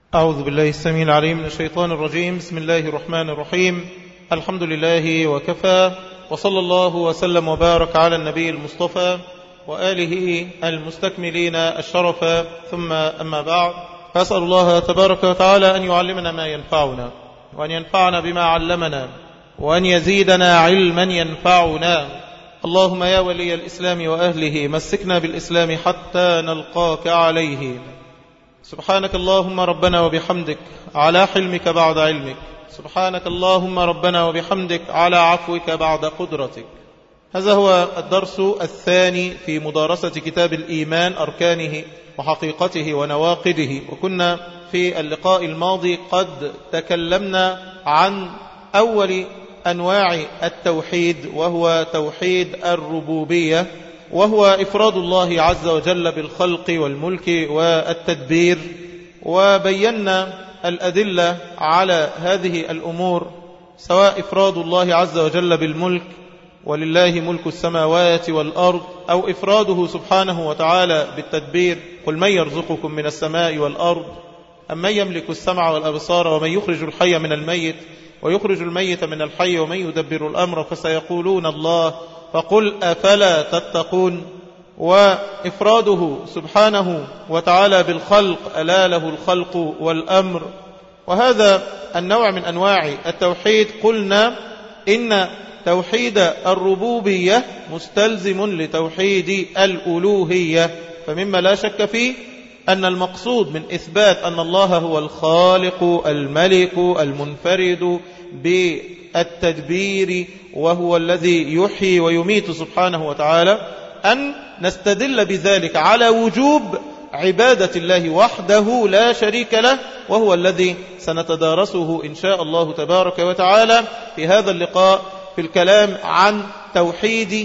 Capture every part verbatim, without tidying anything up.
أعوذ بالله السميع العليم من الشيطان الرجيم. بسم الله الرحمن الرحيم. الحمد لله وكفى، وصلى الله وسلم وبارك على النبي المصطفى وآله المستكملين الشرف، ثم أما بعد، فأسأل الله تبارك وتعالى أن يعلمنا ما ينفعنا، وأن ينفعنا بما علمنا، وأن يزيدنا علما ينفعنا. اللهم يا ولي الإسلام وأهله مسكنا بالإسلام حتى نلقاك عليه. سبحانك اللهم ربنا وبحمدك على حلمك بعد علمك، سبحانك اللهم ربنا وبحمدك على عفوك بعد قدرتك. هذا هو الدرس الثاني في مدارسة كتاب الإيمان، أركانه وحقيقته ونواقده. وكنا في اللقاء الماضي قد تكلمنا عن أول أنواع التوحيد، وهو توحيد الربوبية، وهو إفراد الله عز وجل بالخلق والملك والتدبير. وبينا الأدلة على هذه الأمور، سواء إفراد الله عز وجل بالملك، ولله ملك السماوات والأرض، أو إفراده سبحانه وتعالى بالتدبير، قل من يرزقكم من السماء والأرض أم من يملك السمع والأبصار ومن يخرج الحي من الميت ويخرج الميت من الحي ومن يدبر الأمر فسيقولون الله فقل أفلا تتقون. وإفراده سبحانه وتعالى بالخلق، ألا له الخلق والأمر. وهذا النوع من أنواع التوحيد قلنا إن توحيد الربوبية مستلزم لتوحيد الألوهية، فمما لا شك فيه أن المقصود من إثبات أن الله هو الخالق الملك المنفرد بالتدبير، وهو الذي يحيي ويميت سبحانه وتعالى، أن نستدل بذلك على وجوب عبادة الله وحده لا شريك له، وهو الذي سنتدارسه إن شاء الله تبارك وتعالى في هذا اللقاء في الكلام عن توحيد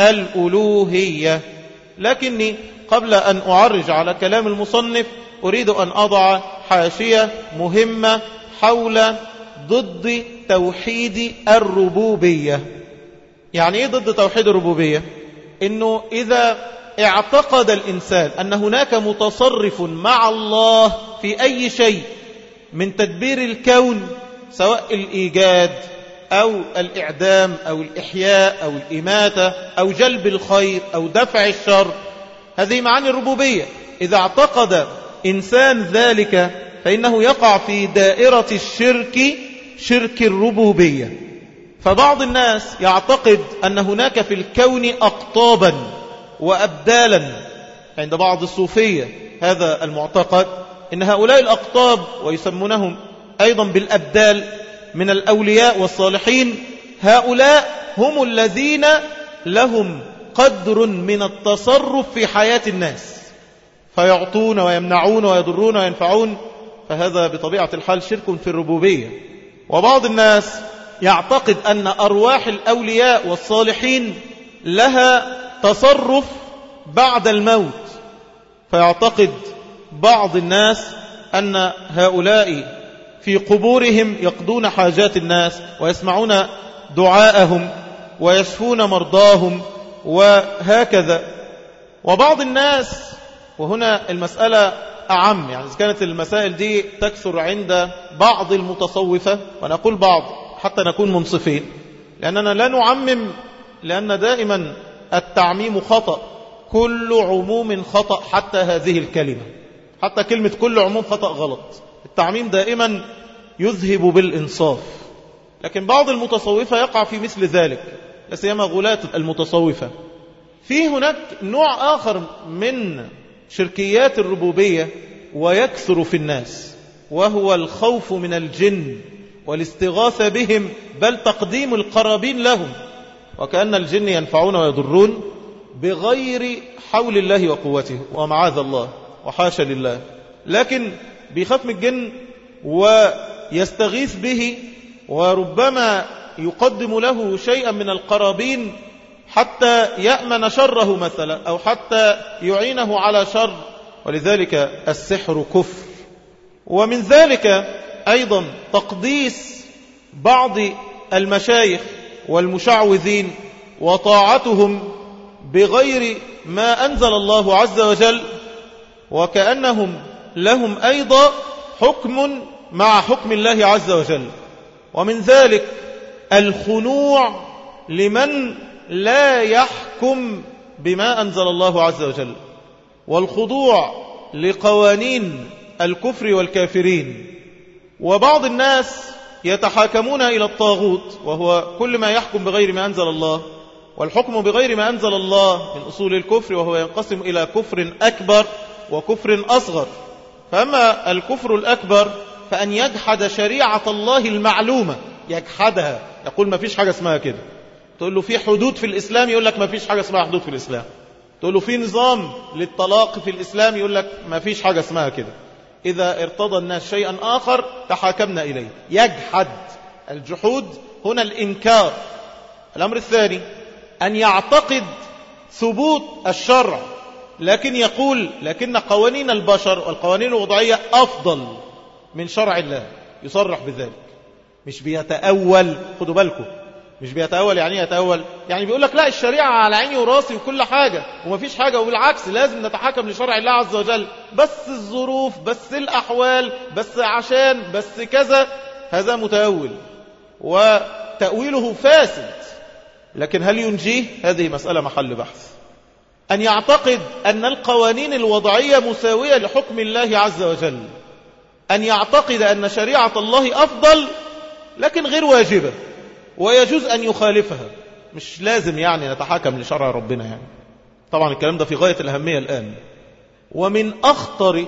الألوهية. لكني قبل أن أعرج على كلام المصنف أريد أن أضع حاشية مهمة حول ضد توحيد الربوبية. يعني إيه ضد توحيد الربوبية؟ إنه إذا اعتقد الإنسان أن هناك متصرف مع الله في أي شيء من تدبير الكون، سواء الإيجاد أو الإعدام أو الإحياء أو الإماتة أو جلب الخير أو دفع الشر، هذه معاني الربوبية. إذا اعتقد إنسان ذلك فإنه يقع في دائرة الشرك، شرك الربوبية. فبعض الناس يعتقد أن هناك في الكون أقطابا وأبدالا، عند بعض الصوفية هذا المعتقد، إن هؤلاء الأقطاب ويسمونهم أيضا بالأبدال من الأولياء والصالحين، هؤلاء هم الذين لهم قدر من التصرف في حياة الناس، فيعطون ويمنعون ويضرون وينفعون. فهذا بطبيعة الحال شرك في الربوبية. وبعض الناس يعتقد أن أرواح الأولياء والصالحين لها تصرف بعد الموت، فيعتقد بعض الناس أن هؤلاء في قبورهم يقضون حاجات الناس ويسمعون دعاءهم ويشفون مرضاهم وهكذا. وبعض الناس، وهنا المسألة أعم، يعني إذا كانت المسائل دي تكثر عند بعض المتصوفة، ونقول بعض حتى نكون منصفين، لأننا لا نعمم، لأن دائما التعميم خطأ، كل عموم خطأ، حتى هذه الكلمة، حتى كلمة كل عموم خطأ غلط. التعميم دائما يذهب بالإنصاف، لكن بعض المتصوفة يقع في مثل ذلك، لا سيما غلاة المتصوفة. في هناك نوع آخر من شركيات الربوبية ويكثر في الناس، وهو الخوف من الجن والاستغاثة بهم، بل تقديم القرابين لهم، وكأن الجن ينفعون ويضرون بغير حول الله وقوته، ومعاذ الله وحاشا لله. لكن بيخاف من الجن ويستغيث به، وربما يقدم له شيئا من القرابين حتى يأمن شره مثلا، أو حتى يعينه على شر. ولذلك السحر كفر. ومن ذلك أيضا تقديس بعض المشايخ والمشعوذين وطاعتهم بغير ما أنزل الله عز وجل، وكأنهم لهم أيضا حكم مع حكم الله عز وجل. ومن ذلك الخنوع لمن لا يحكم بما أنزل الله عز وجل، والخضوع لقوانين الكفر والكافرين. وبعض الناس يتحاكمون إلى الطاغوت، وهو كل ما يحكم بغير ما أنزل الله، والحكم بغير ما أنزل الله من أصول الكفر، وهو ينقسم إلى كفر أكبر وكفر أصغر. فأما الكفر الأكبر فأن يجحد شريعة الله المعلومة، يجحدها، يقول ما فيش حاجة اسمها كده. تقول له في حدود في الإسلام، يقول لك ما فيش حاجة اسمها حدود في الإسلام. تقول له في نظام للطلاق في الإسلام، يقول لك ما فيش حاجة اسمها كده. إذا ارتضى الناس شيئا آخر تحاكمنا إليه. يجحد. الجحود هنا الإنكار. الأمر الثاني أن يعتقد ثبوت الشرع، لكن يقول لكن قوانين البشر والقوانين الوضعية أفضل من شرع الله، يصرح بذلك. مش بيتأول، خدوا بالكم، مش بيتأول. يعني يتأول يعني بيقول لك لا، الشريعة على عيني وراسي وكل حاجة ومفيش حاجة، وبالعكس لازم نتحكم لشرع الله عز وجل، بس الظروف، بس الأحوال، بس عشان، بس كذا. هذا متأول وتأويله فاسد. لكن هل ينجيه؟ هذه مسألة محل بحث. أن يعتقد أن القوانين الوضعية مساوية لحكم الله عز وجل، أن يعتقد أن شريعة الله أفضل لكن غير واجبة ويجوز أن يخالفها. مش لازم يعني نتحاكم لشرع ربنا يعني. طبعا الكلام ده في غاية الأهمية الآن. ومن أخطر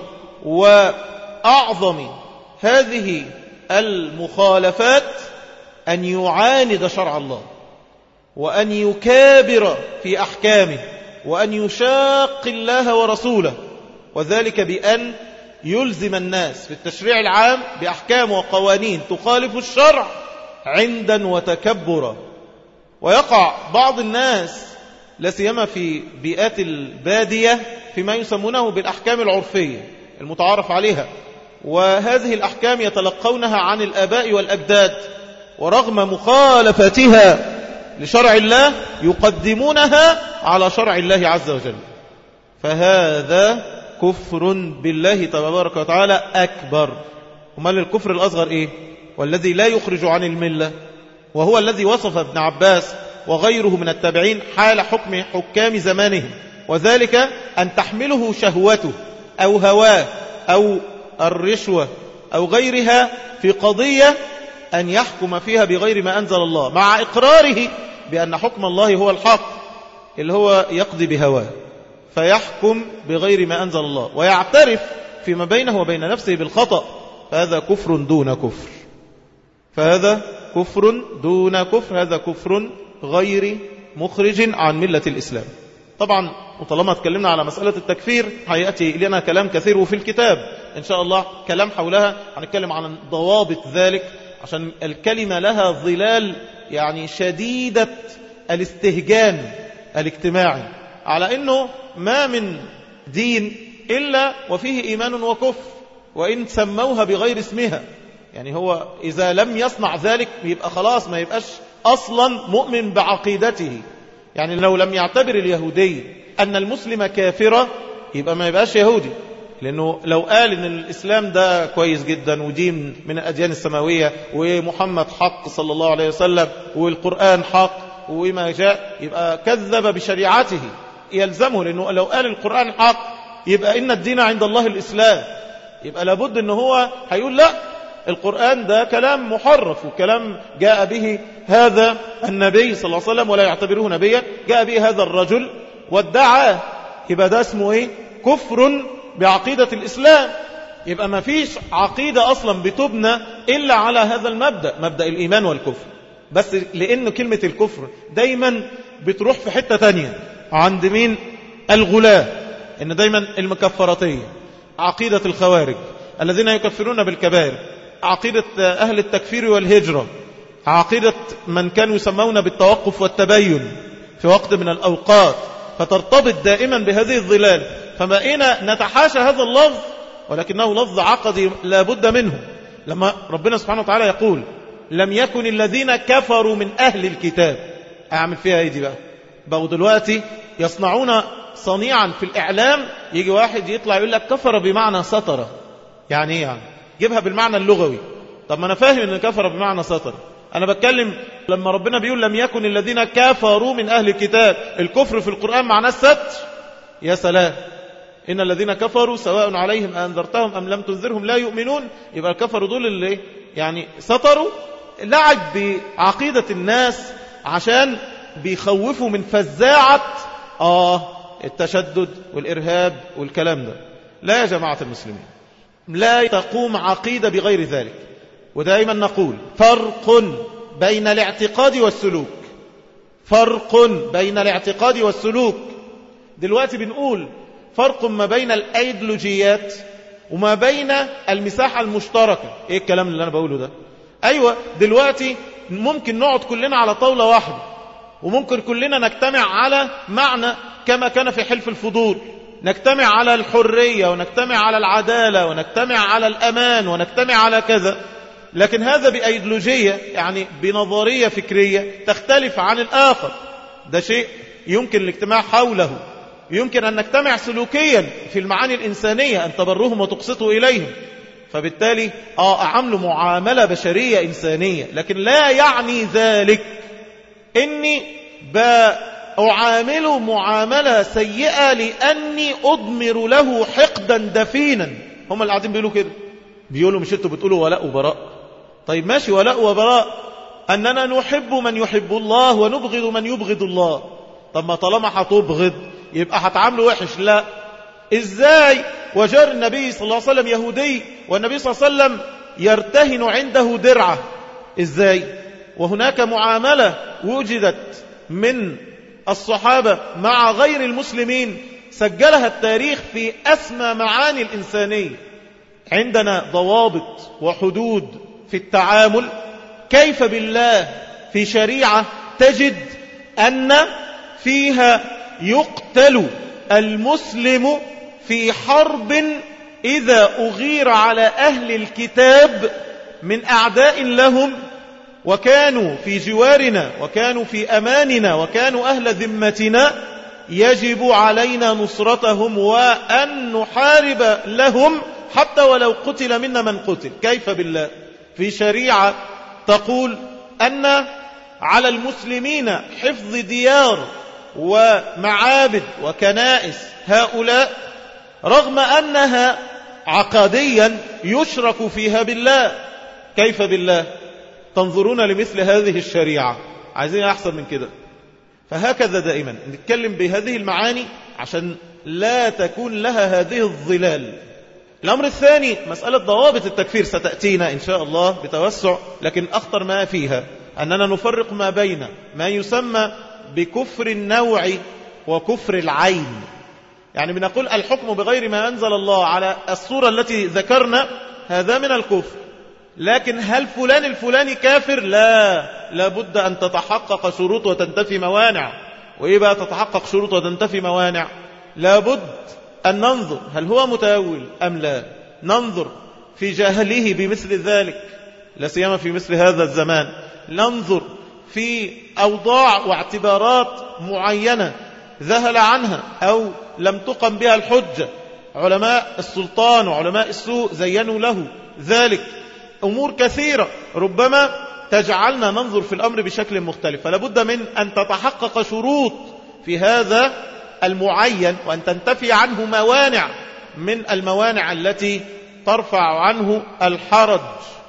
وأعظم هذه المخالفات أن يعاند شرع الله، وأن يكابر في أحكامه، وأن يشاق الله ورسوله، وذلك بأن يلزم الناس في التشريع العام بأحكام وقوانين تخالف الشرع عندا وتكبرا. ويقع بعض الناس لا سيما في بيئات البادية فيما يسمونه بالأحكام العرفية المتعارف عليها، وهذه الأحكام يتلقونها عن الآباء والأجداد، ورغم مخالفتها لشرع الله يقدمونها على شرع الله عز وجل. فهذا كفر بالله تبارك وتعالى أكبر. وما للكفر الأصغر إيه؟ والذي لا يخرج عن الملة، وهو الذي وصف ابن عباس وغيره من التابعين حال حكم حكام زمانهم، وذلك أن تحمله شهوته أو هواه أو الرشوة أو غيرها في قضية أن يحكم فيها بغير ما أنزل الله، مع إقراره بأن حكم الله هو الحق اللي هو يقضي بهواه، فيحكم بغير ما أنزل الله ويعترف فيما بينه وبين نفسه بالخطأ. فهذا كفر دون كفر، فهذا كفر دون كفر، هذا كفر غير مخرج عن ملة الإسلام. طبعا وطالما اتكلمنا على مسألة التكفير هيأتي لنا كلام كثير وفي الكتاب إن شاء الله كلام حولها، هنتكلم عن ضوابط ذلك، عشان الكلمة لها ظلال يعني شديدة الاستهجان الاجتماعي، على أنه ما من دين إلا وفيه إيمان وكفر، وإن سموها بغير اسمها. يعني هو إذا لم يصنع ذلك يبقى خلاص ما يبقاش أصلا مؤمن بعقيدته. يعني لو لم يعتبر اليهودي أن المسلم كافرة يبقى ما يبقاش يهودي، لأنه لو قال إن الإسلام ده كويس جدا ودين من الأديان السماوية ومحمد حق صلى الله عليه وسلم والقرآن حق وما جاء، يبقى كذب بشريعته يلزمه، لأنه لو قال القرآن حق يبقى إن الدين عند الله الإسلام، يبقى لابد أنه هو هيقول لا، القرآن ده كلام محرف وكلام جاء به هذا النبي صلى الله عليه وسلم ولا يعتبره نبيا، جاء به هذا الرجل وادعى، يبقى ده اسمه ايه؟ كفر بعقيدة الإسلام. يبقى ما فيش عقيدة أصلا بتبنى إلا على هذا المبدأ، مبدأ الإيمان والكفر. بس لأن كلمة الكفر دايما بتروح في حتة تانية عند مين؟ الغلاة، إن دايما المكفراتية، عقيدة الخوارج الذين يكفرون بالكبائر، عقيدة أهل التكفير والهجرة، عقيدة من كانوا يسمون بالتوقف والتبين في وقت من الأوقات، فترتبط دائما بهذه الظلال. فبقينا نتحاشى هذا اللفظ، ولكنه لفظ عقدي لا بد منه. لما ربنا سبحانه وتعالى يقول لم يكن الذين كفروا من أهل الكتاب، أعمل فيها ايه دي بقى؟ بقوا دلوقتي يصنعون صنيعا في الإعلام، يجي واحد يطلع يقول لك كفر بمعنى سطر. يعني ايه يعني؟ جيبها بالمعنى اللغوي. طب ما أنا فاهم أن كفر بمعنى سطر، أنا بتكلم لما ربنا بيقول لم يكن الذين كفروا من أهل الكتاب، الكفر في القرآن معناه الستر. يا سلام، إن الذين كفروا سواء عليهم أنذرتهم أم لم تنذرهم لا يؤمنون. يبقى الكفر دول اللي يعني سطروا، لعب بعقيدة الناس عشان بيخوفوا من فزاعة آه التشدد والإرهاب والكلام ده. لا يا جماعة المسلمين، لا تقوم عقيدة بغير ذلك. ودائما نقول فرق بين الاعتقاد والسلوك، فرق بين الاعتقاد والسلوك. دلوقتي بنقول فرق ما بين الأيديولوجيات وما بين المساحة المشتركة. ايه الكلام اللي انا بقوله ده؟ ايوه، دلوقتي ممكن نقعد كلنا على طاولة واحدة، وممكن كلنا نجتمع على معنى كما كان في حلف الفضول، نجتمع على الحرية ونجتمع على العدالة ونجتمع على الأمان ونجتمع على كذا. لكن هذا بأيديولوجية، يعني بنظرية فكرية تختلف عن الآخر. ده شيء يمكن الاجتماع حوله. يمكن أن نجتمع سلوكيا في المعاني الإنسانية، أن تبرهم وتقسطوا إليهم. فبالتالي آه أعمل معاملة بشرية إنسانية، لكن لا يعني ذلك إني بأعامل معاملة سيئة لأني أضمر له حقدا دفينا. هم اللي قاعدين بيقولوا كده، بيقولوا مش انتوا بتقولوا ولاء وبراء؟ طيب ماشي، ولاء وبراء، أننا نحب من يحب الله ونبغض من يبغض الله. طب ما طالما هتبغض يبقى هتعامله وحش. لا، ازاي وجار النبي صلى الله عليه وسلم يهودي والنبي صلى الله عليه وسلم يرتهن عنده درعه؟ ازاي وهناك معاملة وجدت من الصحابة مع غير المسلمين سجلها التاريخ في أسمى معاني الإنسانية؟ عندنا ضوابط وحدود في التعامل. كيف بالله في شريعة تجد أن فيها يقتل المسلم في حرب إذا أغير على أهل الكتاب من أعداء لهم، وكانوا في جوارنا وكانوا في أماننا وكانوا أهل ذمتنا، يجب علينا نصرتهم وأن نحارب لهم حتى ولو قتل منا من قتل؟ كيف بالله في شريعة تقول أن على المسلمين حفظ ديار ومعابد وكنائس هؤلاء رغم أنها عقديا يشرك فيها بالله؟ كيف بالله تنظرون لمثل هذه الشريعة؟ عايزين أحسن من كده. فهكذا دائما نتكلم بهذه المعاني عشان لا تكون لها هذه الظلال. الأمر الثاني مسألة ضوابط التكفير ستأتينا إن شاء الله بتوسع، لكن أخطر ما فيها أننا نفرق ما بين ما يسمى بكفر النوع وكفر العين. يعني بنقول الحكم بغير ما أنزل الله على الصورة التي ذكرنا هذا من الكفر، لكن هل فلان الفلاني كافر؟ لا، لابد أن تتحقق شروط وتنتفي موانع. وإيه بقى تتحقق شروط وتنتفي موانع؟ لابد أن ننظر هل هو متأول أم لا، ننظر في جهله بمثل ذلك لا سيما في مثل هذا الزمان، ننظر في أوضاع واعتبارات معينة ذهل عنها أو لم تقم بها الحجة، علماء السلطان وعلماء السوء زينوا له ذلك، أمور كثيرة ربما تجعلنا ننظر في الأمر بشكل مختلف. فلابد من أن تتحقق شروط في هذا المعين وأن تنتفي عنه موانع من الموانع التي ترفع عنه الحرج.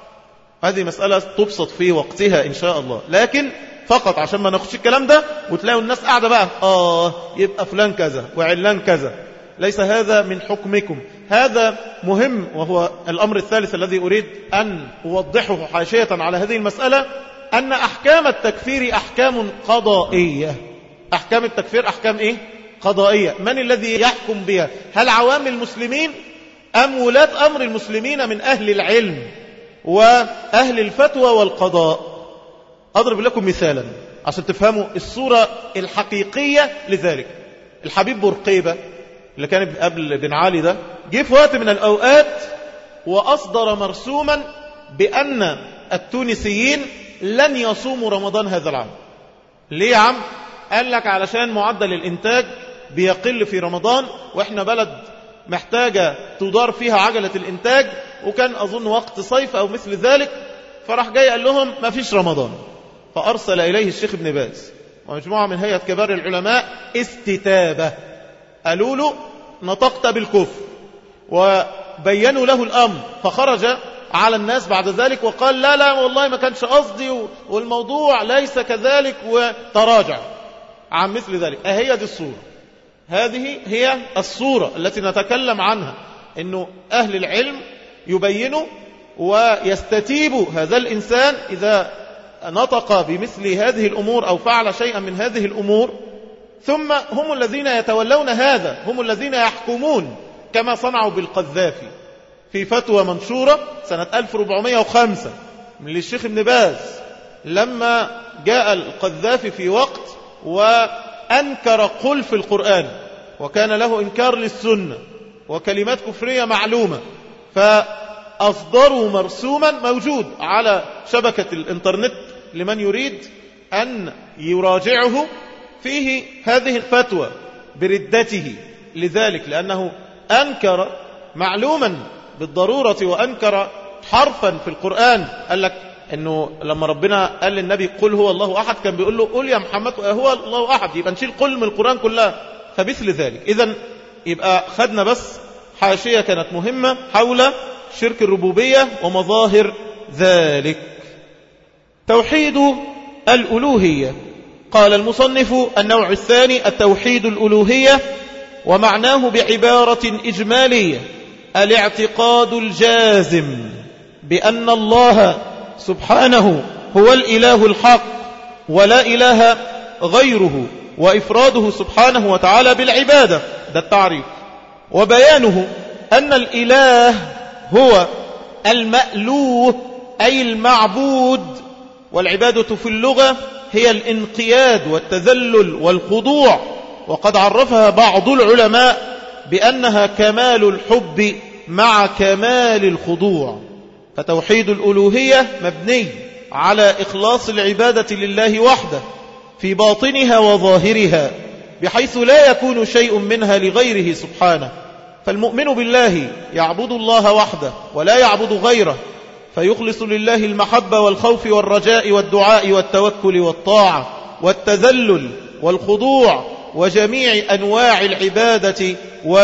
هذه مسألة تبسط في وقتها إن شاء الله، لكن فقط عشان ما ناخدش الكلام ده وتلاقوا الناس قاعدة بقى آه يبقى فلان كذا وعلان كذا. ليس هذا من حكمكم، هذا مهم. وهو الأمر الثالث الذي أريد أن أوضحه حاشية على هذه المسألة، أن أحكام التكفير أحكام قضائية. أحكام التكفير أحكام إيه؟ قضائية. من الذي يحكم بها؟ هل عوام المسلمين أم ولاة أمر المسلمين من أهل العلم وأهل الفتوى والقضاء؟ أضرب لكم مثالا عشان تفهموا الصورة الحقيقية لذلك. الحبيب بورقيبة اللي كان قبل بن علي ده جه في وقت من الأوقات وأصدر مرسوما بأن التونسيين لن يصوموا رمضان هذا العام. ليه يا عم؟ قال لك علشان معدل الإنتاج بيقل في رمضان، وإحنا بلد محتاجة تدار فيها عجلة الإنتاج، وكان أظن وقت صيف أو مثل ذلك، فراح جاي قال لهم ما فيش رمضان. فأرسل إليه الشيخ ابن باز ومجموعة من هيئة كبار العلماء استتابة، قالوا له نطقت بالكفر وبينوا له الأمر، فخرج على الناس بعد ذلك وقال لا لا والله ما كانش قصدي والموضوع ليس كذلك، وتراجع عن مثل ذلك. أهي دي الصورة، هذه هي الصورة التي نتكلم عنها، إنه أهل العلم يبينوا ويستتيبوا هذا الإنسان إذا نطق بمثل هذه الأمور أو فعل شيئا من هذه الأمور، ثم هم الذين يتولون هذا، هم الذين يحكمون، كما صنعوا بالقذافي في فتوى منشورة سنة ألف وأربعمائة وخمسة من الشيخ ابن باز، لما جاء القذافي في وقت وأنكر قلف القرآن وكان له إنكار للسنة وكلمات كفرية معلومة، فأصدروا مرسوما موجود على شبكة الإنترنت لمن يريد أن يراجعه، فيه هذه الفتوى بردته لذلك، لأنه أنكر معلوما بالضرورة وأنكر حرفا في القرآن. قال لك أنه لما ربنا قال للنبي قل هو الله أحد كان بيقول له قل يا محمد هو الله أحد، يبقى نشيل قل من القرآن كلها. فمثل ذلك إذن يبقى خدنا بس حاشية كانت مهمة حول شرك الربوبية ومظاهر ذلك. توحيد الألوهية. قال المصنف النوع الثاني التوحيد الألوهية، ومعناه بعبارة إجمالية الاعتقاد الجازم بأن الله سبحانه هو الإله الحق ولا إله غيره، وإفراده سبحانه وتعالى بالعبادة، ده التعريف. وبيانه أن الإله هو المألوه أي المعبود، والعبادة في اللغة هي الانقياد والتذلل والخضوع، وقد عرفها بعض العلماء بأنها كمال الحب مع كمال الخضوع. فتوحيد الألوهية مبني على إخلاص العبادة لله وحده في باطنها وظاهرها، بحيث لا يكون شيء منها لغيره سبحانه. فالمؤمن بالله يعبد الله وحده ولا يعبد غيره، فيخلص لله المحبة والخوف والرجاء والدعاء والتوكل والطاعة والتذلل والخضوع وجميع أنواع العبادة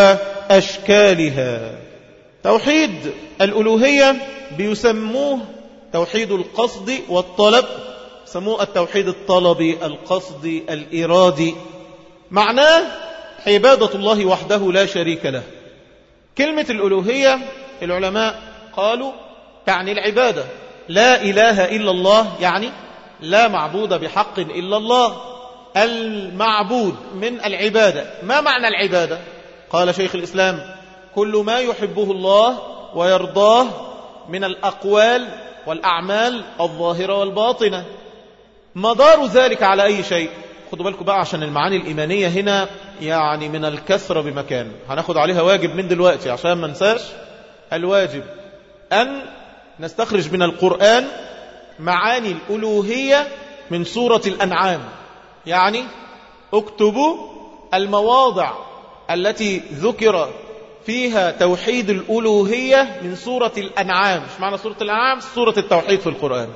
وأشكالها. توحيد الألوهية بيسموه توحيد القصد والطلب، سموه التوحيد الطلبي القصدي الإرادي. معناه عبادة الله وحده لا شريك له. كلمة الألوهية العلماء قالوا تعني العبادة، لا إله إلا الله، يعني لا معبود بحق إلا الله، المعبود من العبادة. ما معنى العبادة؟ قال شيخ الإسلام كل ما يحبه الله ويرضاه من الأقوال والأعمال الظاهرة والباطنة. مدار ذلك على أي شيء؟ خدوا بالكم بقى عشان المعاني الإيمانية هنا يعني من الكثرة بمكان، هناخد عليها واجب من دلوقتي عشان ما ننساش. الواجب أن نستخرج من القرآن معاني الألوهية من سورة الأنعام، يعني اكتبوا المواضع التي ذكر فيها توحيد الألوهية من سورة الأنعام. مش معنى سورة الأنعام؟ سورة التوحيد في القرآن.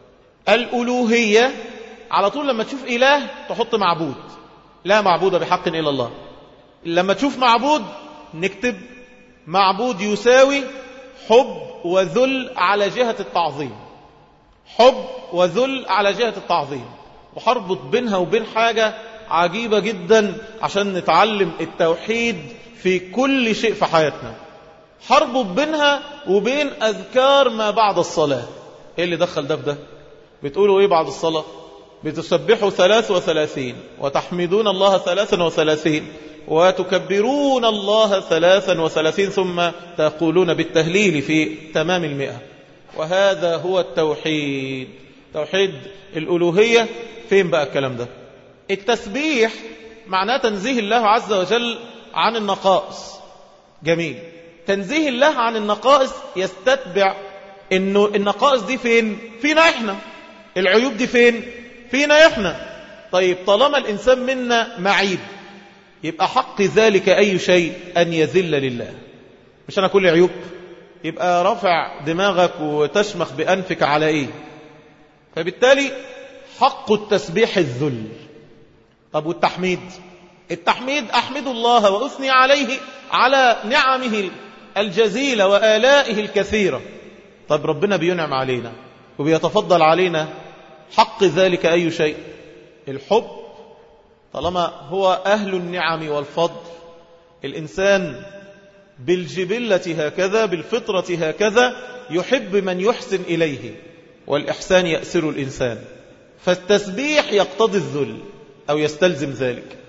الألوهية على طول لما تشوف إله تحط معبود، لا معبود بحق إلا الله. لما تشوف معبود نكتب معبود يساوي حب وذل على جهة التعظيم، حب وذل على جهة التعظيم. وحربط بينها وبين حاجة عجيبة جدا عشان نتعلم التوحيد في كل شيء في حياتنا. حربط بينها وبين أذكار ما بعد الصلاة. ايه اللي دخل ده في ده؟ بتقولوا ايه بعد الصلاة؟ بتسبحوا ثلاث وثلاثين وتحمدون الله ثلاثا وثلاثين وتكبرون الله ثلاثا وثلاثين ثم تقولون بالتهليل في تمام المئة. وهذا هو التوحيد، توحيد الألوهية. فين بقى الكلام ده؟ التسبيح معناه تنزيه الله عز وجل عن النقائص. جميل. تنزيه الله عن النقائص يستتبع انه النقائص دي فين؟ فينا احنا. العيوب دي فين؟ فينا احنا. طيب طالما الانسان منا معيب يبقى حق ذلك اي شيء ان يذل لله. مش انا كل عيوب؟ يبقى رفع دماغك وتشمخ بأنفك على إيه؟ فبالتالي حق التسبيح الذل. طب والتحميد؟ التحميد أحمد الله وأثني عليه على نعمه الجزيلة وآلائه الكثيرة. طب ربنا بينعم علينا وبيتفضل علينا، حق ذلك أي شيء؟ الحب. طالما هو أهل النعم والفضل، الإنسان بالجبلة هكذا، بالفطرة هكذا، يحب من يحسن إليه، والإحسان يأسر الإنسان. فالتسبيح يقتضي الذل أو يستلزم ذلك،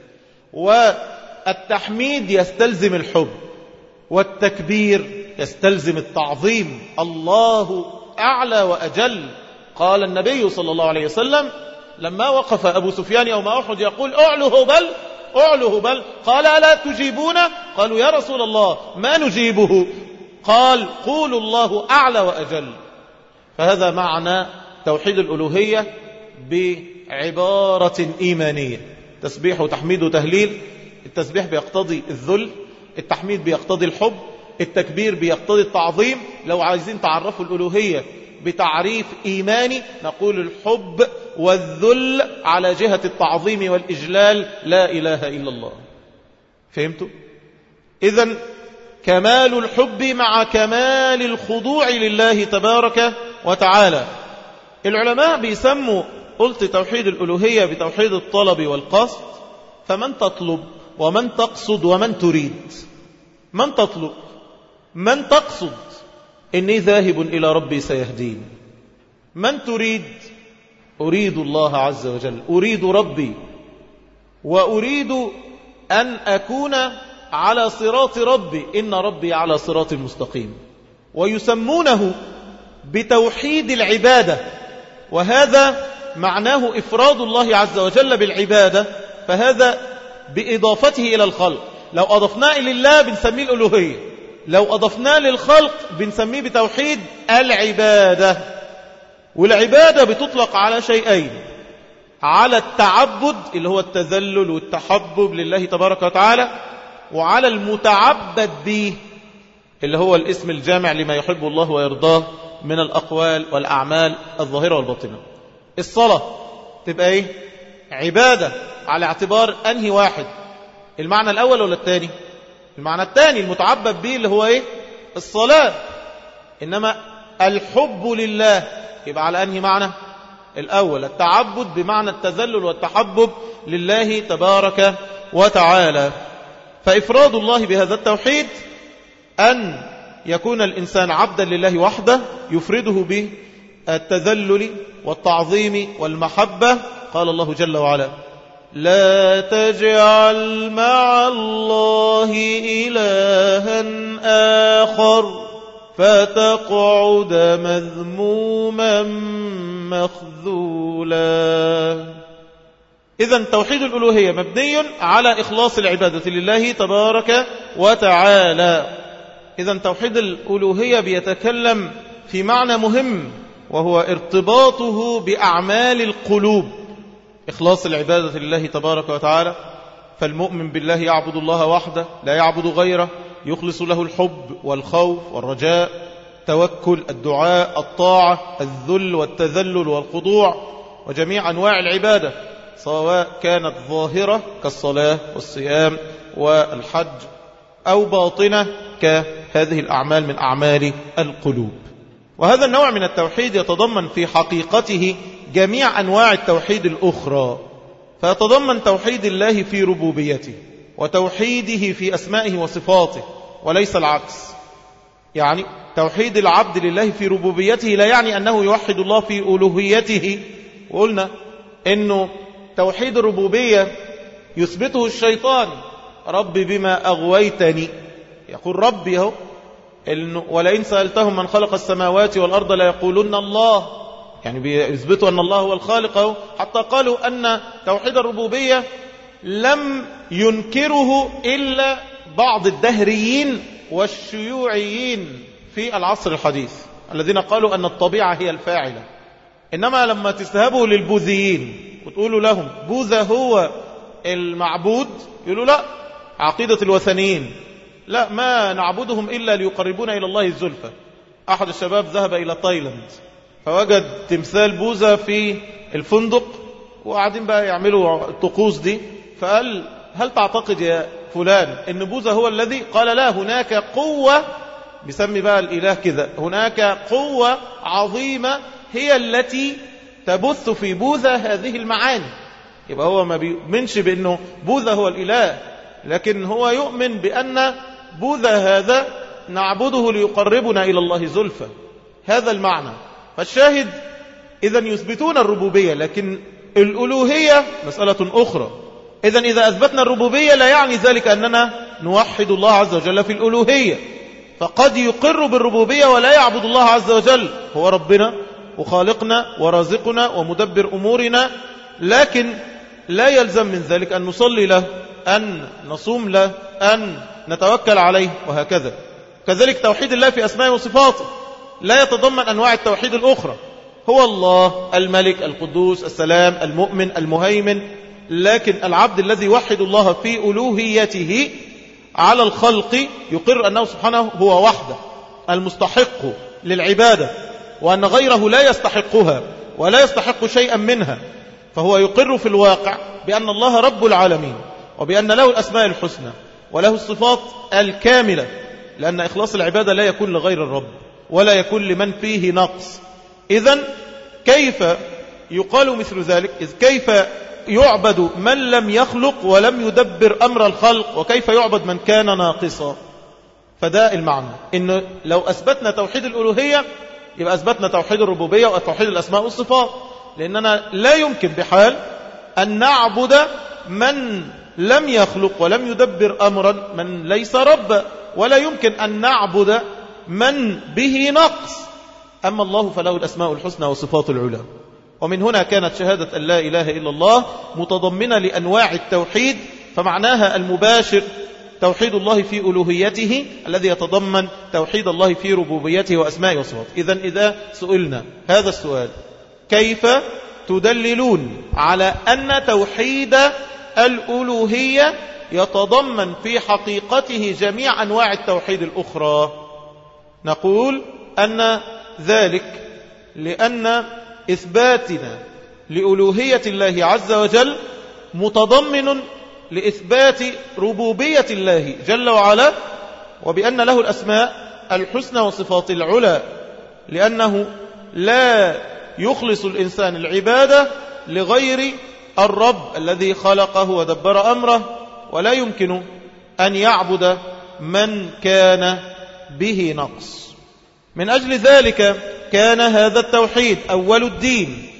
والتحميد يستلزم الحب، والتكبير يستلزم التعظيم. الله أعلى وأجل. قال النبي صلى الله عليه وسلم لما وقف أبو سفيان يوم أحد يقول أعله بل أعله بل، قال ألا تجيبون؟ قالوا يا رسول الله ما نجيبه؟ قال قولوا الله أعلى وأجل. فهذا معنى توحيد الألوهية بعبارة إيمانية: تسبيح وتحميد وتهليل. التسبيح بيقتضي الذل، التحميد بيقتضي الحب، التكبير بيقتضي التعظيم. لو عايزين تعرفوا الألوهية بتعريف إيماني نقول الحب والذل على جهة التعظيم والإجلال، لا إله إلا الله. فهمتوا؟ إذن كمال الحب مع كمال الخضوع لله تبارك وتعالى. العلماء بيسموا، قلت توحيد الألوهية بتوحيد الطلب والقصد. فمن تطلب ومن تقصد ومن تريد. من تطلب، من تقصد إني ذاهب إلى ربي سيهدين. من تريد، أريد الله عز وجل، أريد ربي، وأريد أن أكون على صراط ربي، إن ربي على صراط مستقيم. ويسمونه بتوحيد العبادة، وهذا معناه إفراد الله عز وجل بالعبادة، فهذا بإضافته إلى الخلق. لو أضفناه إلى الله بنسميه الألوهية، لو أضفناه للخلق بنسميه بتوحيد العبادة. والعبادة بتطلق على شيئين: على التعبد اللي هو التذلل والتحبب لله تبارك وتعالى، وعلى المتعبد به اللي هو الاسم الجامع لما يحب الله ويرضاه من الأقوال والأعمال الظاهرة والباطنة. الصلاة تبقى ايه؟ عبادة على اعتبار أنهي واحد؟ المعنى الأول ولا الثاني؟ المعنى الثاني، المتعبد به اللي هو ايه؟ الصلاة. إنما الحب لله يبقى على أنهي معنى؟ الأول، التعبد بمعنى التذلل والتحبب لله تبارك وتعالى. فإفراد الله بهذا التوحيد أن يكون الإنسان عبدا لله وحده، يفرده بالتذلل والتعظيم والمحبة. قال الله جل وعلا: لا تجعل مع الله إلها آخر فتقعد مذموما مخذولا. إذن توحيد الألوهية مبني على إخلاص العبادة لله تبارك وتعالى. إذن توحيد الألوهية بيتكلم في معنى مهم، وهو ارتباطه بأعمال القلوب. إخلاص العبادة لله تبارك وتعالى، فالمؤمن بالله يعبد الله وحده لا يعبد غيره، يخلص له الحب والخوف والرجاء، توكل، الدعاء، الطاعة، الذل والتذلل والخضوع، وجميع أنواع العبادة سواء كانت ظاهرة كالصلاة والصيام والحج، أو باطنة كهذه الأعمال من أعمال القلوب. وهذا النوع من التوحيد يتضمن في حقيقته جميع أنواع التوحيد الأخرى، فيتضمن توحيد الله في ربوبيته وتوحيده في أسمائه وصفاته، وليس العكس. يعني توحيد العبد لله في ربوبيته لا يعني أنه يوحد الله في ألوهيته. وقلنا أنه توحيد الربوبية يثبته الشيطان: ربي بما أغويتني، يقول ربي هو، ولئن سألتهم من خلق السماوات والأرض لا يقولون الله، يعني بيثبتوا أن الله هو الخالق هو. حتى قالوا أن توحيد الربوبية لم ينكره إلا بعض الدهريين والشيوعيين في العصر الحديث، الذين قالوا أن الطبيعة هي الفاعلة. إنما لما تذهبوا للبوذيين وتقولوا لهم بوذا هو المعبود، يقولوا لا، عقيدة الوثنيين لا، ما نعبدهم إلا ليقربونا إلى الله الزلفى. أحد الشباب ذهب إلى تايلاند فوجد تمثال بوذا في الفندق وقاعدين بقى يعملوا الطقوس دي، فقال هل تعتقد يا فلان إن بوذا هو الذي؟ قال لا، هناك قوة، بيسمي بقى الإله كذا، هناك قوة عظيمة هي التي تبث في بوذا هذه المعاني. يبقى هو ما بيؤمنش بأنه بوذا هو الإله، لكن هو يؤمن بأن بوذا هذا نعبده ليقربنا إلى الله زلفى، هذا المعنى. فالشاهد إذن يثبتون الربوبية، لكن الألوهية مسألة أخرى. إذن إذا أثبتنا الربوبية لا يعني ذلك أننا نوحد الله عز وجل في الألوهية، فقد يقر بالربوبية ولا يعبد الله عز وجل، هو ربنا وخالقنا ورازقنا ومدبر أمورنا، لكن لا يلزم من ذلك أن نصلي له، أن نصوم له، أن نتوكل عليه، وهكذا. كذلك توحيد الله في أسماء وصفاته لا يتضمن أنواع التوحيد الأخرى. هو الله الملك القدوس السلام المؤمن المهيمن، لكن العبد الذي يوحد الله في ألوهيته على الخلق يقر أنه سبحانه هو وحده المستحق للعبادة، وأن غيره لا يستحقها ولا يستحق شيئا منها، فهو يقر في الواقع بأن الله رب العالمين، وبأن له الأسماء الحسنى وله الصفات الكاملة، لأن إخلاص العبادة لا يكون لغير الرب ولا يكون لمن فيه نقص. إذن كيف يقال مثل ذلك؟ إذ كيف يعبد من لم يخلق ولم يدبر أمر الخلق، وكيف يعبد من كان ناقصا؟ فده المعنى، إن لو أثبتنا توحيد الألوهية يبقى أثبتنا توحيد الربوبية وتوحيد الأسماء والصفات، لأننا لا يمكن بحال أن نعبد من لم يخلق ولم يدبر أمرا من ليس رب، ولا يمكن أن نعبد من به نقص. أما الله فله الأسماء الحسنى والصفات العلى. ومن هنا كانت شهادة أن لا إله إلا الله متضمنة لأنواع التوحيد، فمعناها المباشر توحيد الله في ألوهيته الذي يتضمن توحيد الله في ربوبيته وأسمائه وصفاته. إذن إذا سئلنا هذا السؤال كيف تدللون على أن توحيد الألوهية يتضمن في حقيقته جميع أنواع التوحيد الأخرى؟ نقول أن ذلك لأن إثباتنا لألوهية الله عز وجل متضمن لإثبات ربوبية الله جل وعلا، وبأن له الأسماء الحسنى وصفات العلى، لأنه لا يخلص الإنسان العبادة لغير الرب الذي خلقه ودبر أمره، ولا يمكن أن يعبد من كان به نقص. من أجل ذلك كان هذا التوحيد أول الدين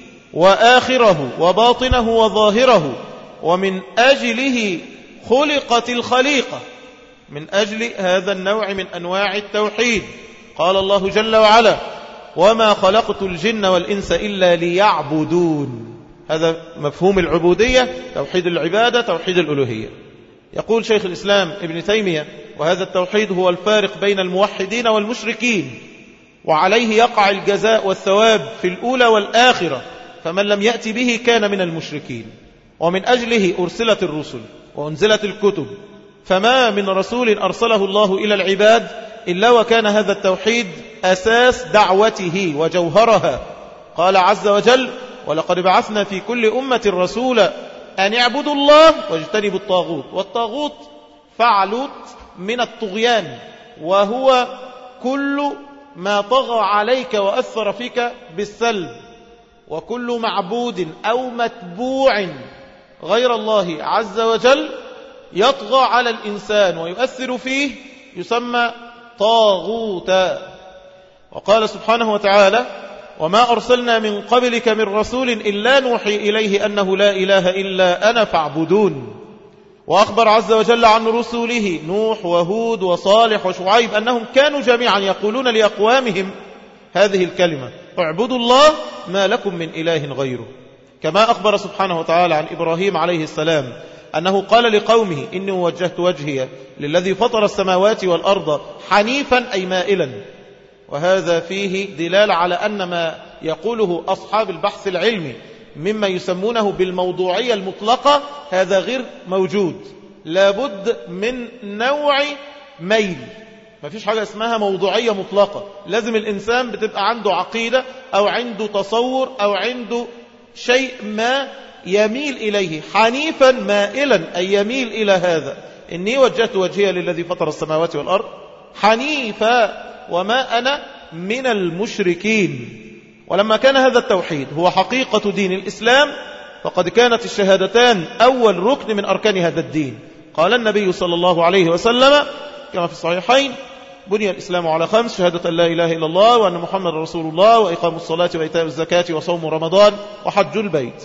وآخره وباطنه وظاهره، ومن أجله خلقت الخليقة، من أجل هذا النوع من أنواع التوحيد. قال الله جل وعلا: وما خلقت الجن والإنس إلا ليعبدون. هذا مفهوم العبودية، توحيد العبادة، توحيد الألوهية. يقول شيخ الإسلام ابن تيمية: وهذا التوحيد هو الفارق بين الموحدين والمشركين، وعليه يقع الجزاء والثواب في الأولى والآخرة، فمن لم يأتي به كان من المشركين. ومن أجله أرسلت الرسل وأنزلت الكتب، فما من رسول أرسله الله إلى العباد إلا وكان هذا التوحيد أساس دعوته وجوهرها. قال عز وجل: ولقد بعثنا في كل أمة رسولا أن اعبدوا الله واجتنبوا الطاغوت. والطاغوت فعلوت من الطغيان، وهو كل ما طغى عليك وأثر فيك بالسلب، وكل معبود أو متبوع غير الله عز وجل يطغى على الإنسان ويؤثر فيه يسمى طاغوتا. وقال سبحانه وتعالى: وما أرسلنا من قبلك من رسول إلا نوحي إليه أنه لا إله إلا أنا فاعبدون. وأخبر عز وجل عن رسوله نوح وهود وصالح وشعيب أنهم كانوا جميعا يقولون لأقوامهم هذه الكلمة: اعبدوا الله ما لكم من إله غيره. كما أخبر سبحانه وتعالى عن إبراهيم عليه السلام أنه قال لقومه: إني وجهت وجهي للذي فطر السماوات والأرض حنيفا أي مائلا. وهذا فيه دلالة على أن ما يقوله أصحاب البحث العلمي مما يسمونه بالموضوعية المطلقة هذا غير موجود، لابد من نوع ميل، ما فيش حاجة اسمها موضوعية مطلقة. لازم الإنسان بتبقى عنده عقيدة أو عنده تصور أو عنده شيء ما يميل إليه، حنيفا مائلا أي يميل إلى هذا. إني وجهت وجهي للذي فطر السماوات والأرض حنيفا وما أنا من المشركين. ولما كان هذا التوحيد هو حقيقة دين الإسلام فقد كانت الشهادتان أول ركن من أركان هذا الدين. قال النبي صلى الله عليه وسلم كما في الصحيحين: بني الإسلام على خمس: شهادة لا إله إلا الله وأن محمد رسول الله وإقام الصلاة وإيتاء الزكاة وصوم رمضان وحج البيت.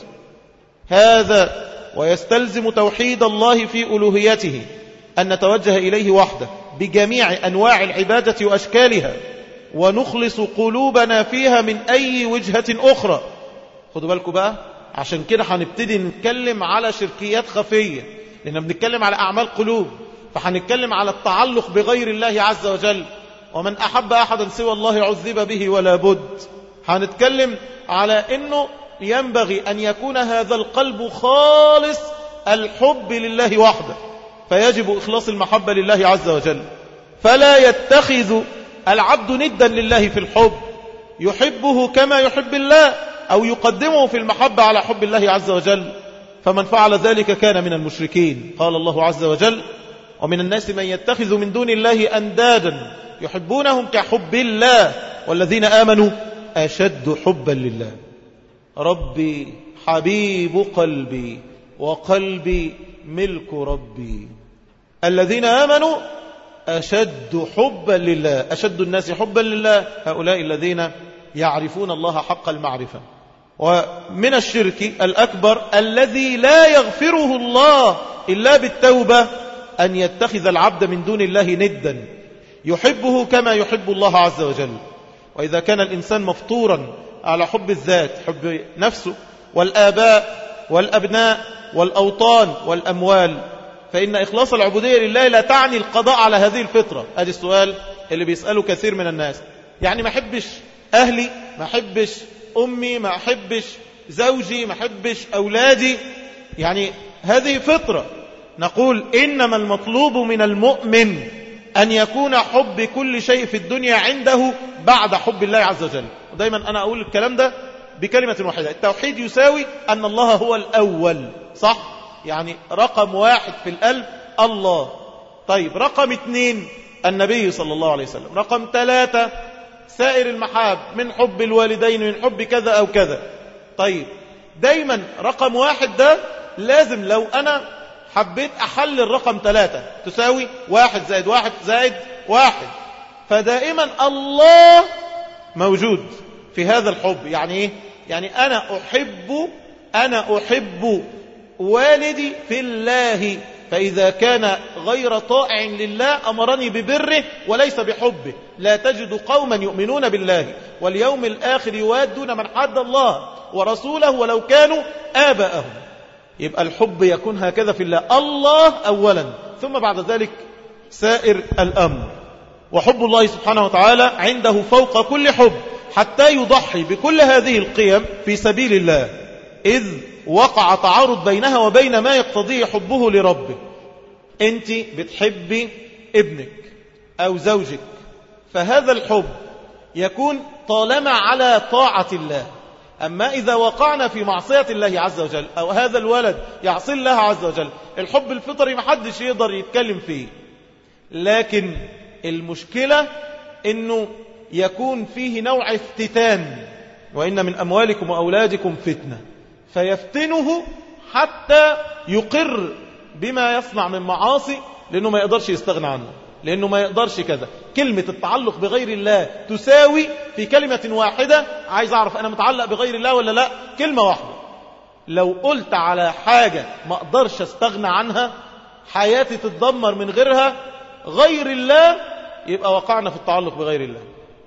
هذا ويستلزم توحيد الله في ألوهيته، أن نتوجه إليه وحده بجميع أنواع العبادة وأشكالها، ونخلص قلوبنا فيها من أي وجهة أخرى. خدوا بالكم بقى، عشان كده هنبتدي نتكلم على شركيات خفية، لأننا بنتكلم على أعمال قلوب، فهنتكلم على التعلق بغير الله عز وجل. ومن أحب أحدا سوى الله عذب به ولا بد. هنتكلم على أنه ينبغي أن يكون هذا القلب خالص الحب لله وحده، فيجب إخلاص المحبة لله عز وجل. فلا يتخذ العبد ندا لله في الحب، يحبه كما يحب الله أو يقدمه في المحبة على حب الله عز وجل، فمن فعل ذلك كان من المشركين. قال الله عز وجل: ومن الناس من يتخذ من دون الله أندادا يحبونهم كحب الله والذين آمنوا أشد حبا لله. ربي حبيب قلبي وقلبي ملك ربي. الذين آمنوا أشد حبا لله. أشد الناس حبا لله هؤلاء الذين يعرفون الله حق المعرفة. ومن الشرك الأكبر الذي لا يغفره الله إلا بالتوبة أن يتخذ العبد من دون الله ندا يحبه كما يحب الله عز وجل. وإذا كان الإنسان مفطورا على حب الذات، حب نفسه والآباء والأبناء والأوطان والأموال، فإن إخلاص العبودية لله لا تعني القضاء على هذه الفطرة. هذا السؤال اللي بيسأله كثير من الناس. يعني ما أحبش أهلي، ما أحبش أمي، ما أحبش زوجي، ما أحبش أولادي، يعني هذه فطرة. نقول إنما المطلوب من المؤمن أن يكون حب كل شيء في الدنيا عنده بعد حب الله عز وجل. ودايما أنا أقول الكلام ده بكلمة واحدة: التوحيد يساوي أن الله هو الأول، صح؟ يعني رقم واحد في القلب الله. طيب رقم اثنين النبي صلى الله عليه وسلم. رقم ثلاثة سائر المحاب، من حب الوالدين، من حب كذا أو كذا. طيب دايما رقم واحد ده لازم، لو أنا حبيت أحل الرقم ثلاثة تساوي واحد زائد واحد زائد واحد، فدائما الله موجود في هذا الحب. يعني إيه؟ يعني أنا أحب أنا أحب والدي في الله، فإذا كان غير طائع لله أمرني ببره وليس بحبه. لا تجد قوما يؤمنون بالله واليوم الآخر يوادون من حد الله ورسوله ولو كانوا آباءهم. يبقى الحب يكون هكذا في الله، الله أولا ثم بعد ذلك سائر الأمر. وحب الله سبحانه وتعالى عنده فوق كل حب، حتى يضحي بكل هذه القيم في سبيل الله، إذ وقع تعارض بينها وبين ما يقتضيه حبه لربه. أنت بتحبي ابنك أو زوجك، فهذا الحب يكون طالما على طاعة الله. أما إذا وقعنا في معصية الله عز وجل أو هذا الولد يعصي الله عز وجل، الحب الفطري محدش يقدر يتكلم فيه. لكن المشكلة أنه يكون فيه نوع افتتان: وإن من أموالكم وأولادكم فتنة، فيفتنه حتى يقر بما يصنع من معاصي، لأنه ما يقدرش يستغنى عنه، لأنه ما يقدرش كذا. كلمة التعلق بغير الله تساوي في كلمة واحدة، عايز أعرف أنا متعلق بغير الله ولا لا، كلمة واحدة. لو قلت على حاجة ما أقدرش استغنى عنها، حياتي تتدمر من غيرها، غير الله، يبقى وقعنا في التعلق بغير الله.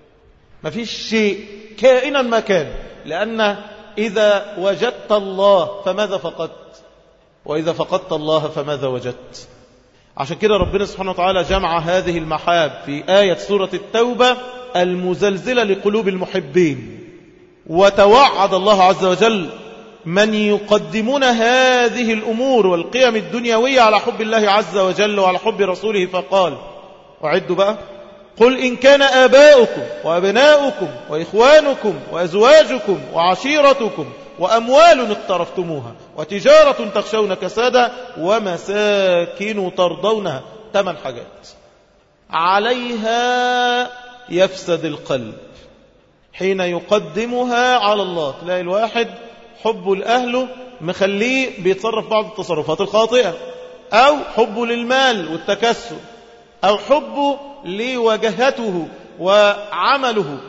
ما فيش شيء كائنا ما كان، لأن إذا وجدت الله فماذا فقدت؟ وإذا فقدت الله فماذا وجدت؟ عشان كده ربنا سبحانه وتعالى جمع هذه المحاب في آية سورة التوبة المزلزلة لقلوب المحبين. وتوعد الله عز وجل من يقدمون هذه الأمور والقيم الدنيوية على حب الله عز وجل وعلى حب رسوله، فقال: أعدوا بقى قل إن كان آباؤكم وأبناؤكم وإخوانكم وأزواجكم وعشيرتكم وأموال اقترفتموها وتجارة تخشون كسادها ومساكن ترضونها، ثمان حاجات عليها يفسد القلب حين يقدمها على الله. تلاقي الواحد حبه لأهله مخليه بيتصرف بعض التصرفات الخاطئة، أو حبه للمال والتكسر، أو حبه لوجهته وعمله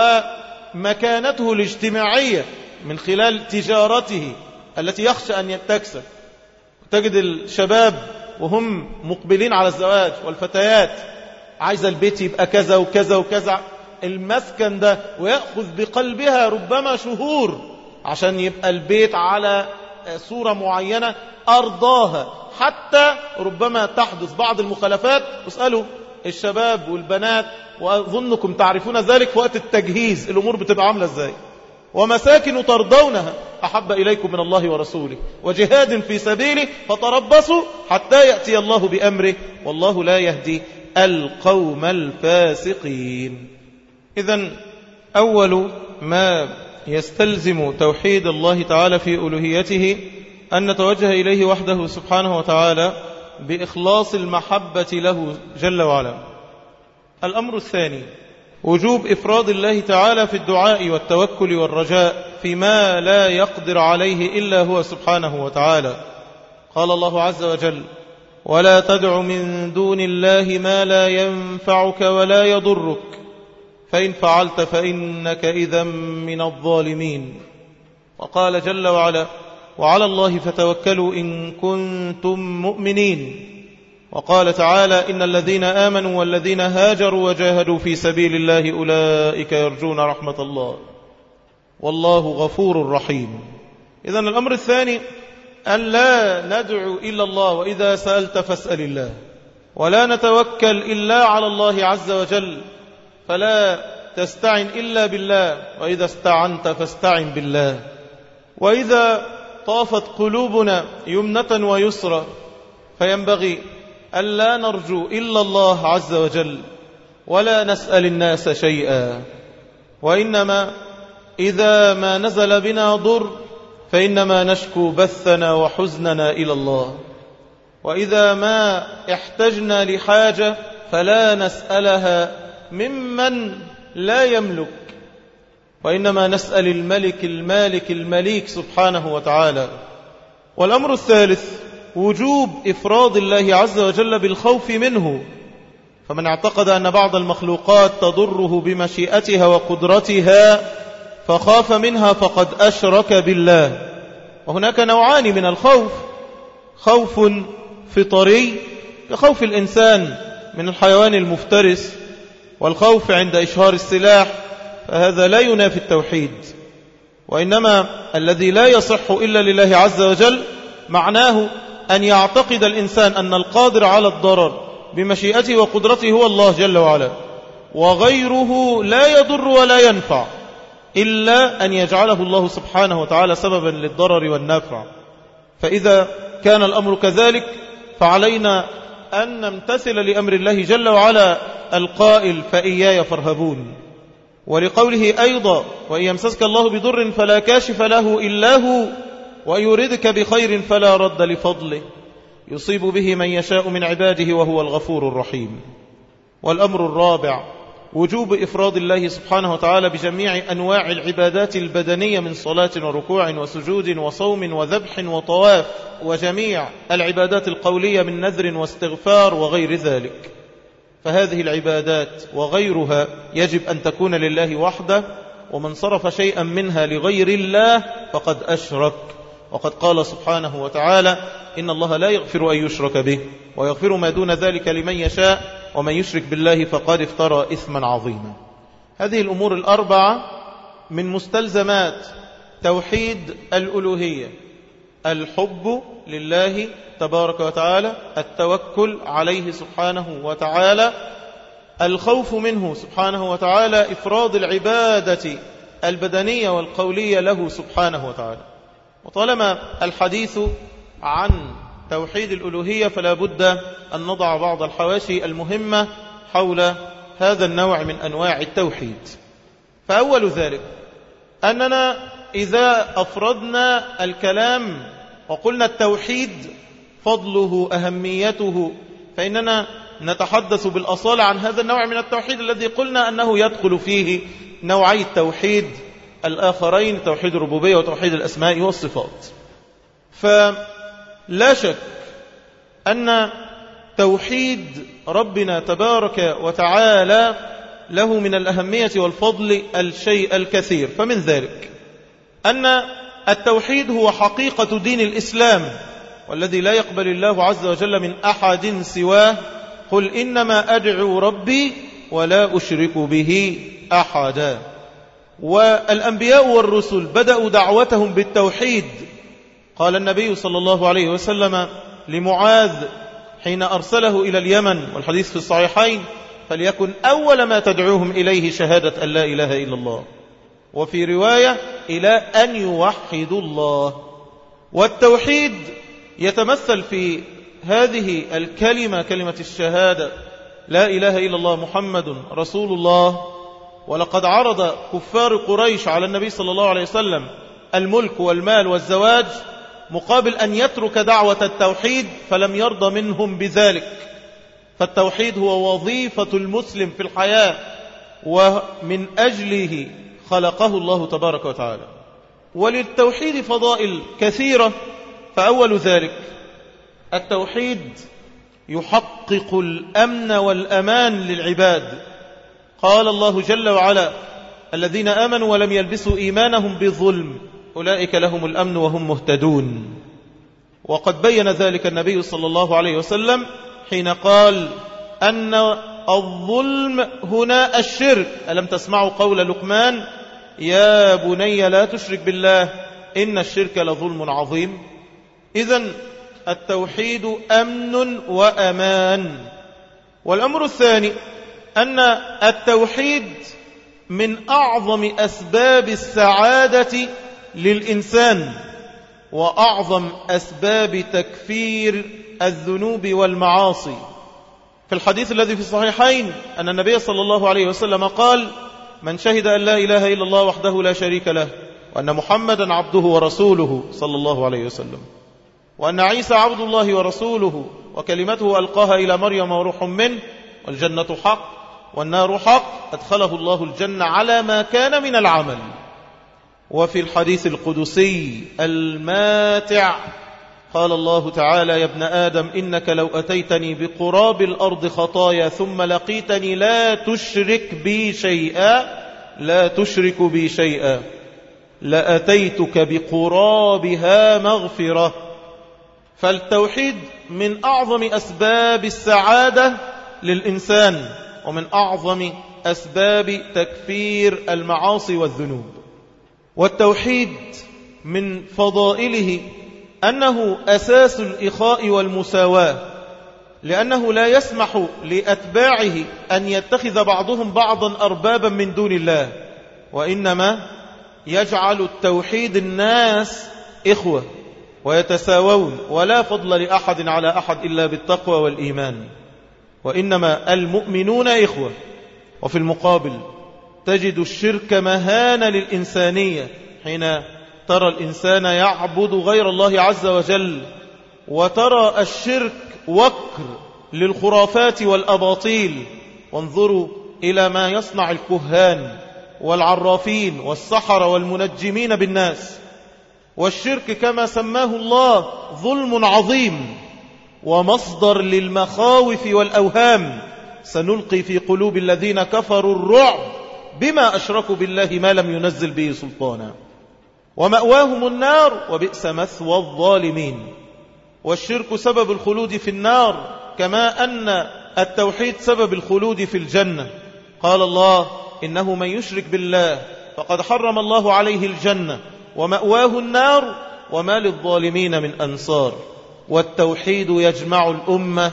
ومكانته الاجتماعية من خلال تجارته التي يخشى أن تكسب. تجد الشباب وهم مقبلين على الزواج والفتيات عايزة البيت يبقى كذا وكذا وكذا، المسكن ده، ويأخذ بقلبها ربما شهور عشان يبقى البيت على صورة معينة أرضاها، حتى ربما تحدث بعض المخالفات. اسألوا الشباب والبنات وأظنكم تعرفون ذلك في وقت التجهيز الأمور بتبقى عاملة ازاي. ومساكن ترضونها أحب إليكم من الله ورسوله وجهاد في سبيله فتربصوا حتى يأتي الله بأمره والله لا يهدي القوم الفاسقين. إذن أول ما يستلزم توحيد الله تعالى في ألوهيته أن نتوجه إليه وحده سبحانه وتعالى بإخلاص المحبة له جل وعلا. الأمر الثاني وجوب إفراد الله تعالى في الدعاء والتوكل والرجاء فيما لا يقدر عليه إلا هو سبحانه وتعالى. قال الله عز وجل: ولا تدع من دون الله ما لا ينفعك ولا يضرك فإن فعلت فإنك إذا من الظالمين. وقال جل وعلا: وعلى الله فتوكلوا إن كنتم مؤمنين. وقال تعالى: إن الذين آمنوا والذين هاجروا وجاهدوا في سبيل الله أولئك يرجون رحمة الله والله غفور رحيم. إذن الأمر الثاني أن لا ندعو إلا الله، وإذا سألت فاسأل الله، ولا نتوكل إلا على الله عز وجل، فلا تستعن إلا بالله، وإذا استعنت فاستعن بالله. وإذا طافت قلوبنا يمنة ويسرى فينبغي ألا نرجو إلا الله عز وجل ولا نسأل الناس شيئا، وإنما إذا ما نزل بنا ضر فإنما نشكو بثنا وحزننا إلى الله، وإذا ما احتجنا لحاجة فلا نسألها ممن لا يملك، وإنما نسأل الملك المالك المليك سبحانه وتعالى. والأمر الثالث وجوب إفراد الله عز وجل بالخوف منه، فمن اعتقد أن بعض المخلوقات تضره بمشيئتها وقدرتها فخاف منها فقد أشرك بالله. وهناك نوعان من الخوف: خوف فطري كخوف الإنسان من الحيوان المفترس، والخوف عند إشهار السلاح، فهذا لا ينافي التوحيد، وإنما الذي لا يصح إلا لله عز وجل معناه أن يعتقد الإنسان أن القادر على الضرر بمشيئته وقدرته هو الله جل وعلا، وغيره لا يضر ولا ينفع إلا أن يجعله الله سبحانه وتعالى سببا للضرر والنفع. فإذا كان الأمر كذلك فعلينا أن نمتثل لأمر الله جل وعلا القائل: فإياي فارهبون. ولقوله أيضا: وإن يمسسك الله بضر فلا كاشف له إلا هو وإن يردك بخير فلا رد لفضله يصيب به من يشاء من عباده وهو الغفور الرحيم. والأمر الرابع وجوب إفراد الله سبحانه وتعالى بجميع أنواع العبادات البدنية من صلاة وركوع وسجود وصوم وذبح وطواف، وجميع العبادات القولية من نذر واستغفار وغير ذلك. فهذه العبادات وغيرها يجب أن تكون لله وحده، ومن صرف شيئا منها لغير الله فقد أشرك. وقد قال سبحانه وتعالى: إن الله لا يغفر أن يشرك به ويغفر ما دون ذلك لمن يشاء ومن يشرك بالله فقد افترى إثما عظيما. هذه الأمور الأربعة من مستلزمات توحيد الألوهية: الحب لله تبارك وتعالى، التوكل عليه سبحانه وتعالى، الخوف منه سبحانه وتعالى، إفراد العبادة البدنية والقولية له سبحانه وتعالى. وطالما الحديث عن توحيد الألوهية فلا بد أن نضع بعض الحواشي المهمة حول هذا النوع من أنواع التوحيد. فأول ذلك أننا إذا أفردنا الكلام وقلنا التوحيد فضله أهميته، فإننا نتحدث بالأصالة عن هذا النوع من التوحيد الذي قلنا أنه يدخل فيه نوعي التوحيد الآخرين، توحيد الربوبية وتوحيد الأسماء والصفات. فلا شك أن توحيد ربنا تبارك وتعالى له من الأهمية والفضل الشيء الكثير. فمن ذلك أن التوحيد هو حقيقة دين الإسلام، والذي لا يقبل الله عز وجل من أحد سواه. قل إنما أدعو ربي ولا أشرك به أحدا. والأنبياء والرسل بدأوا دعوتهم بالتوحيد. قال النبي صلى الله عليه وسلم لمعاذ حين أرسله إلى اليمن، والحديث في الصحيحين: فليكن أول ما تدعوهم إليه شهادة أن لا إله إلا الله، وفي رواية إلى أن يوحدوا الله. والتوحيد يتمثل في هذه الكلمة، كلمة الشهادة لا إله إلا الله محمد رسول الله. ولقد عرض كفار قريش على النبي صلى الله عليه وسلم الملك والمال والزواج مقابل أن يترك دعوة التوحيد، فلم يرضى منهم بذلك. فالتوحيد هو وظيفة المسلم في الحياة، ومن أجله خلقه الله تبارك وتعالى. وللتوحيد فضائل كثيرة. فأول ذلك التوحيد يحقق الأمن والأمان للعباد. قال الله جل وعلا: الذين آمنوا ولم يلبسوا إيمانهم بظلم أولئك لهم الأمن وهم مهتدون. وقد بين ذلك النبي صلى الله عليه وسلم حين قال أن الظلم هنا الشرك. ألم تسمعوا قول لقمان: يا بني لا تشرك بالله إن الشرك لظلم عظيم. إذن التوحيد أمن وأمان. والأمر الثاني أن التوحيد من أعظم أسباب السعادة للإنسان، وأعظم أسباب تكفير الذنوب والمعاصي. في الحديث الذي في الصحيحين أن النبي صلى الله عليه وسلم قال: من شهد أن لا إله إلا الله وحده لا شريك له، وأن محمدا عبده ورسوله صلى الله عليه وسلم، وأن عيسى عبد الله ورسوله وكلمته ألقاها إلى مريم وروح منه، والجنة حق والنار حق، أدخله الله الجنة على ما كان من العمل. وفي الحديث القدسي الماتع قال الله تعالى: يا ابن آدم إنك لو أتيتني بقراب الأرض خطايا ثم لقيتني لا تشرك بي شيئا لا تشرك بي شيئا لأتيتك بقرابها مغفرة. فالتوحيد من أعظم أسباب السعادة للإنسان، ومن أعظم أسباب تكفير المعاصي والذنوب. والتوحيد من فضائله أنه أساس الإخاء والمساواة، لأنه لا يسمح لأتباعه أن يتخذ بعضهم بعضا أربابا من دون الله، وإنما يجعل التوحيد الناس إخوة ويتساوون، ولا فضل لأحد على أحد إلا بالتقوى والإيمان، وإنما المؤمنون إخوة. وفي المقابل تجد الشرك مهانة للإنسانية، حين ترى الإنسان يعبد غير الله عز وجل، وترى الشرك وكر للخرافات والأباطيل. وانظروا إلى ما يصنع الكهان والعرافين والسحرة والمنجمين بالناس. والشرك كما سماه الله ظلم عظيم ومصدر للمخاوف والأوهام. سنلقي في قلوب الذين كفروا الرعب بما أشركوا بالله ما لم ينزل به سلطانا، ومأواهم النار وبئس مثوى الظالمين. والشرك سبب الخلود في النار، كما أن التوحيد سبب الخلود في الجنة. قال الله: إنه من يشرك بالله فقد حرم الله عليه الجنة ومأواه النار وما للظالمين من أنصار. والتوحيد يجمع الأمة،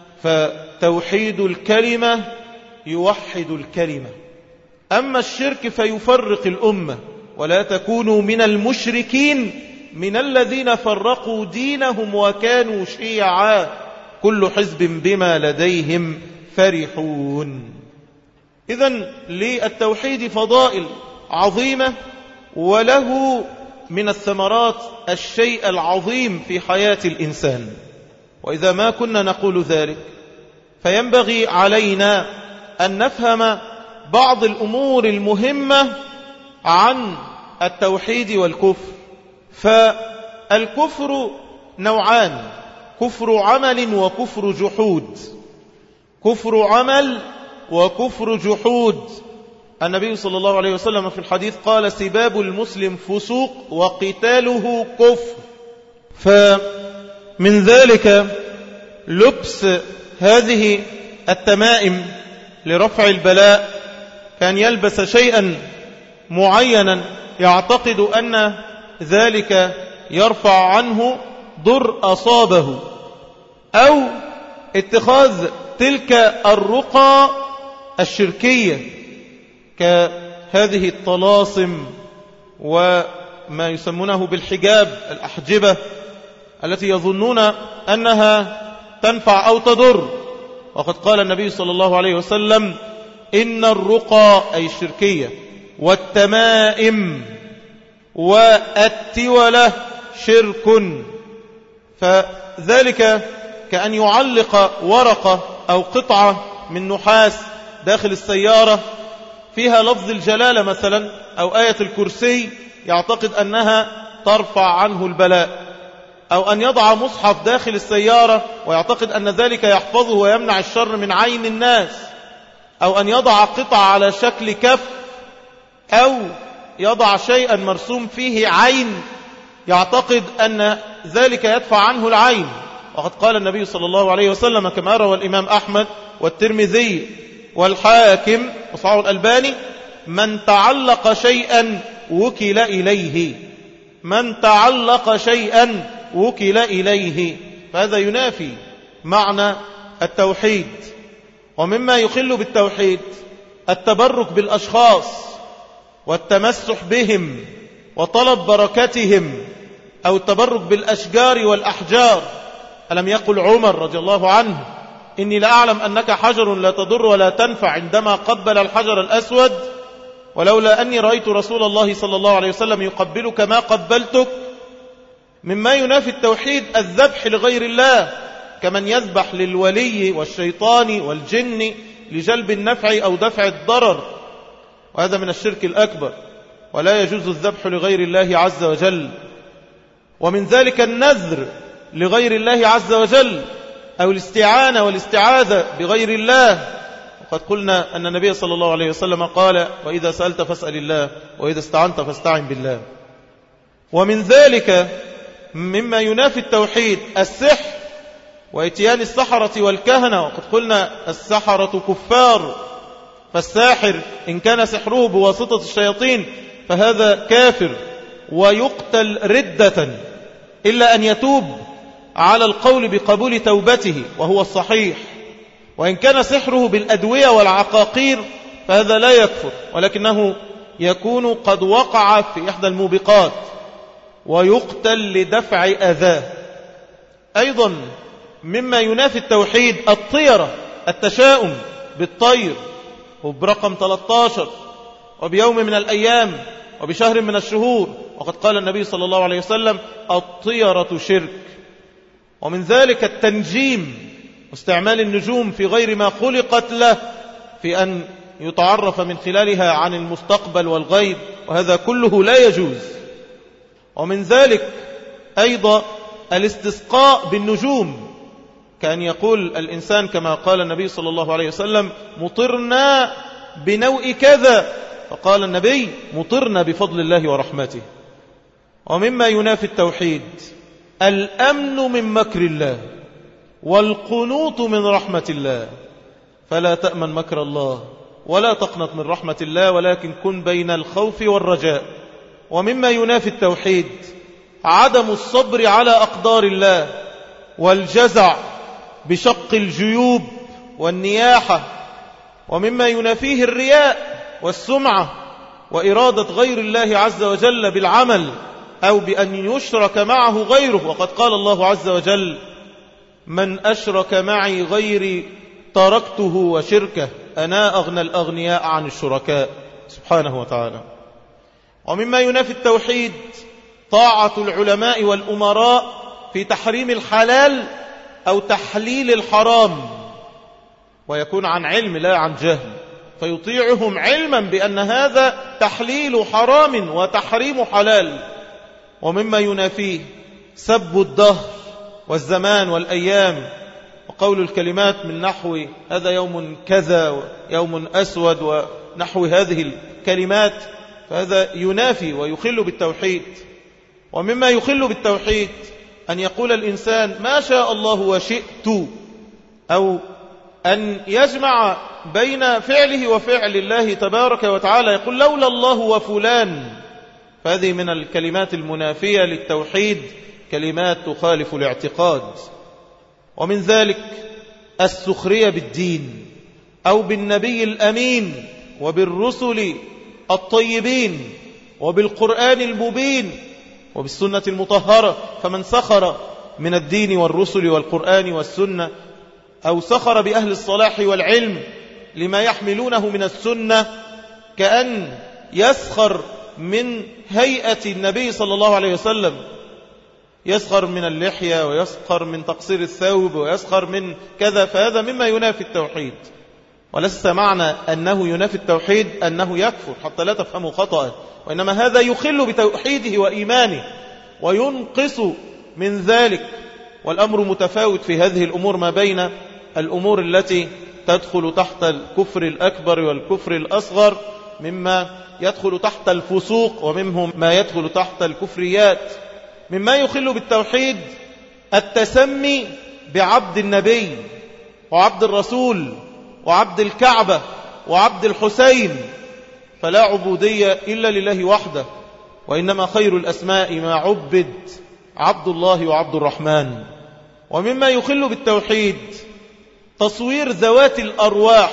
فتوحيد الكلمة يوحد الكلمة. أما الشرك فيفرق الأمة. ولا تكونوا من المشركين من الذين فرقوا دينهم وكانوا شيعا كل حزب بما لديهم فرحون. إذن للتوحيد فضائل عظيمة، وله من الثمرات الشيء العظيم في حياة الإنسان. وإذا ما كنا نقول ذلك فينبغي علينا أن نفهم بعض الأمور المهمة عن التوحيد والكفر. فالكفر نوعان: كفر عمل وكفر جحود. كفر عمل وكفر جحود. النبي صلى الله عليه وسلم في الحديث قال: سباب المسلم فسوق وقتاله كفر. فمن ذلك لبس هذه التمائم لرفع البلاء، كان يلبس شيئا معينا يعتقد أن ذلك يرفع عنه ضر أصابه، أو اتخاذ تلك الرقى الشركية كهذه الطلاسم وما يسمونه بالحجاب، الأحجبة التي يظنون أنها تنفع أو تضر. وقد قال النبي صلى الله عليه وسلم: إن الرقى أي الشركية والتمائم والتولة شرك. فذلك كأن يعلق ورقة أو قطعة من نحاس داخل السيارة فيها لفظ الجلالة مثلا أو آية الكرسي، يعتقد أنها ترفع عنه البلاء، أو أن يضع مصحف داخل السيارة ويعتقد أن ذلك يحفظه ويمنع الشر من عين الناس، أو أن يضع قطع على شكل كف، أو يضع شيئا مرسوم فيه عين يعتقد أن ذلك يدفع عنه العين. وقد قال النبي صلى الله عليه وسلم كما روى الإمام أحمد والترمذي والحاكم وصححه الألباني: من تعلق شيئا وكل إليه. من تعلق شيئا وكل إليه. فهذا ينافي معنى التوحيد. ومما يخل بالتوحيد التبرك بالأشخاص والتمسح بهم وطلب بركتهم، أو التبرك بالأشجار والأحجار. ألم يقل عمر رضي الله عنه: إني لأعلم أنك حجر لا تضر ولا تنفع، عندما قبل الحجر الأسود، ولولا أني رأيت رسول الله صلى الله عليه وسلم يقبلك ما قبلتك. مما ينافي التوحيد الذبح لغير الله، كمن يذبح للولي والشيطان والجن لجلب النفع أو دفع الضرر، وهذا من الشرك الأكبر، ولا يجوز الذبح لغير الله عز وجل. ومن ذلك النذر لغير الله عز وجل، أو الاستعانة والاستعاذة بغير الله. وقد قلنا أن النبي صلى الله عليه وسلم قال: وإذا سألت فاسأل الله، وإذا استعنت فاستعن بالله. ومن ذلك مما ينافي التوحيد السحر وإتيان السحرة والكهنة. وقد قلنا السحرة كفار، فالساحر إن كان سحره بواسطة الشياطين فهذا كافر ويقتل ردة، إلا أن يتوب على القول بقبول توبته وهو الصحيح. وإن كان سحره بالأدوية والعقاقير فهذا لا يكفر، ولكنه يكون قد وقع في إحدى الموبقات ويقتل لدفع أذاه. أيضا مما ينافي التوحيد الطيرة، التشاؤم بالطير وبرقم ثلاثة عشر وبيوم من الأيام وبشهر من الشهور. وقد قال النبي صلى الله عليه وسلم: الطيرة شرك. ومن ذلك التنجيم واستعمال النجوم في غير ما خلقت له، في أن يتعرف من خلالها عن المستقبل والغيب، وهذا كله لا يجوز. ومن ذلك أيضا الاستسقاء بالنجوم، كان يقول الإنسان كما قال النبي صلى الله عليه وسلم: مطرنا بنوء كذا، فقال النبي: مطرنا بفضل الله ورحمته. ومما ينافي التوحيد الأمن من مكر الله والقنوط من رحمة الله. فلا تأمن مكر الله ولا تقنط من رحمة الله، ولكن كن بين الخوف والرجاء. ومما ينافي التوحيد عدم الصبر على أقدار الله والجزع بشق الجيوب والنياحة. ومما ينافيه الرياء والسمعة وإرادة غير الله عز وجل بالعمل، أو بأن يشرك معه غيره. وقد قال الله عز وجل: من أشرك معي غيري تركته وشركه. أنا أغنى الأغنياء عن الشركاء سبحانه وتعالى. ومما ينافي التوحيد طاعة العلماء والأمراء في تحريم الحلال أو تحليل الحرام، ويكون عن علم لا عن جهل، فيطيعهم علما بأن هذا تحليل حرام وتحريم حلال. ومما ينافيه سب الدهر والزمان والأيام، وقول الكلمات من نحو هذا يوم كذا يوم أسود ونحو هذه الكلمات، فهذا ينافي ويخل بالتوحيد. ومما يخل بالتوحيد أن يقول الإنسان ما شاء الله وشئت، أو أن يجمع بين فعله وفعل الله تبارك وتعالى، يقول لولا الله وفلان، فهذه من الكلمات المنافية للتوحيد، كلمات تخالف الاعتقاد. ومن ذلك السخرية بالدين أو بالنبي الأمين وبالرسل الطيبين وبالقرآن المبين وبالسنة المطهرة. فمن سخر من الدين والرسل والقرآن والسنة، أو سخر بأهل الصلاح والعلم لما يحملونه من السنة، كأن يسخر من هيئة النبي صلى الله عليه وسلم، يسخر من اللحية ويسخر من تقصير الثوب ويسخر من كذا، فهذا مما ينافي التوحيد. وليس معنى أنه ينافي التوحيد أنه يكفر، حتى لا تفهموا خطأ، وإنما هذا يخل بتوحيده وإيمانه وينقص من ذلك. والأمر متفاوت في هذه الأمور ما بين الأمور التي تدخل تحت الكفر الأكبر والكفر الأصغر، مما يدخل تحت الفسوق ومنهم ما يدخل تحت الكفريات. مما يخل بالتوحيد التسمي بعبد النبي وعبد الرسول وعبد الكعبة وعبد الحسين، فلا عبودية إلا لله وحده، وإنما خير الأسماء ما عبد عبد الله وعبد الرحمن. ومما يخل بالتوحيد تصوير ذوات الأرواح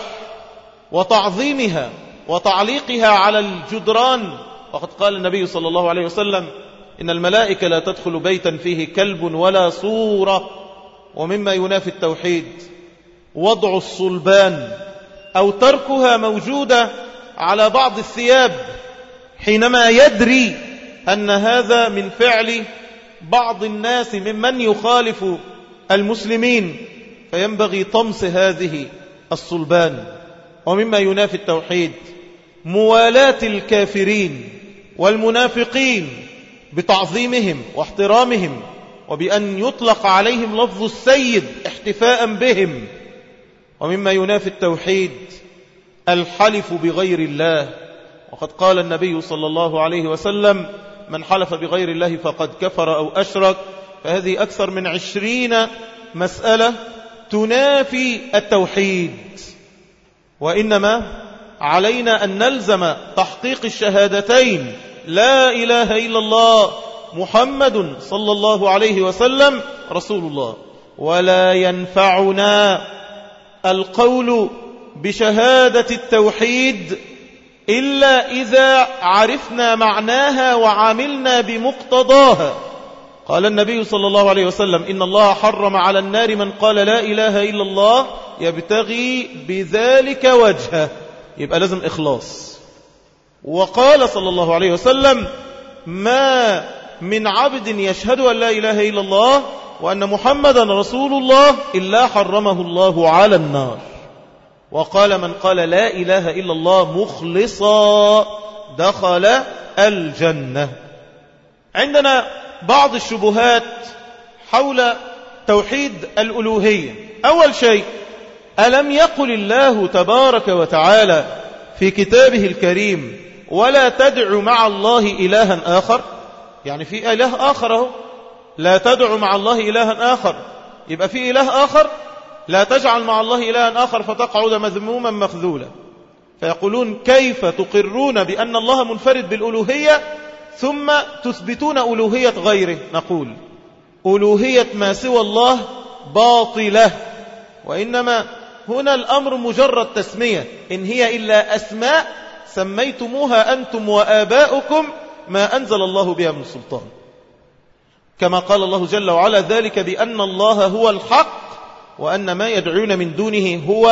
وتعظيمها وتعليقها على الجدران، وقد قال النبي صلى الله عليه وسلم إن الملائكة لا تدخل بيتا فيه كلب ولا صورة. ومما ينافي التوحيد وضع الصلبان أو تركها موجودة على بعض الثياب، حينما يدري أن هذا من فعل بعض الناس ممن يخالف المسلمين، فينبغي طمس هذه الصلبان. ومما ينافي التوحيد موالاة الكافرين والمنافقين بتعظيمهم واحترامهم، وبأن يطلق عليهم لفظ السيد احتفاء بهم. ومما ينافي التوحيد الحلف بغير الله، وقد قال النبي صلى الله عليه وسلم من حلف بغير الله فقد كفر أو أشرك. فهذه أكثر من عشرين مسألة تنافي التوحيد. وإنما علينا أن نلزم تحقيق الشهادتين لا إله إلا الله محمد صلى الله عليه وسلم رسول الله. ولا ينفعنا القول بشهادة التوحيد إلا إذا عرفنا معناها وعملنا بمقتضاها. قال النبي صلى الله عليه وسلم إن الله حرم على النار من قال لا إله إلا الله يبتغي بذلك وجهه، يبقى لازم إخلاص. وقال صلى الله عليه وسلم ما من عبد يشهد أن لا إله إلا الله وأن محمدا رسول الله إلا حرمه الله على النار. وقال من قال لا إله إلا الله مخلصا دخل الجنة. عندنا بعض الشبهات حول توحيد الألوهية. أول شيء، ألم يقل الله تبارك وتعالى في كتابه الكريم ولا تدع مع الله إلها آخر؟ يعني في إله آخر هو. لا تدع مع الله إلها آخر، يبقى في إله آخر. لا تجعل مع الله إلها آخر فتقعد مذموما مخذولا. فيقولون كيف تقرون بأن الله منفرد بالألوهية ثم تثبتون ألوهية غيره؟ نقول ألوهية ما سوى الله باطلة، وإنما هنا الأمر مجرد تسمية، إن هي إلا أسماء سميتموها أنتم وآباؤكم ما أنزل الله بها من سلطان. كما قال الله جل وعلا ذلك بأن الله هو الحق وأن ما يدعون من دونه هو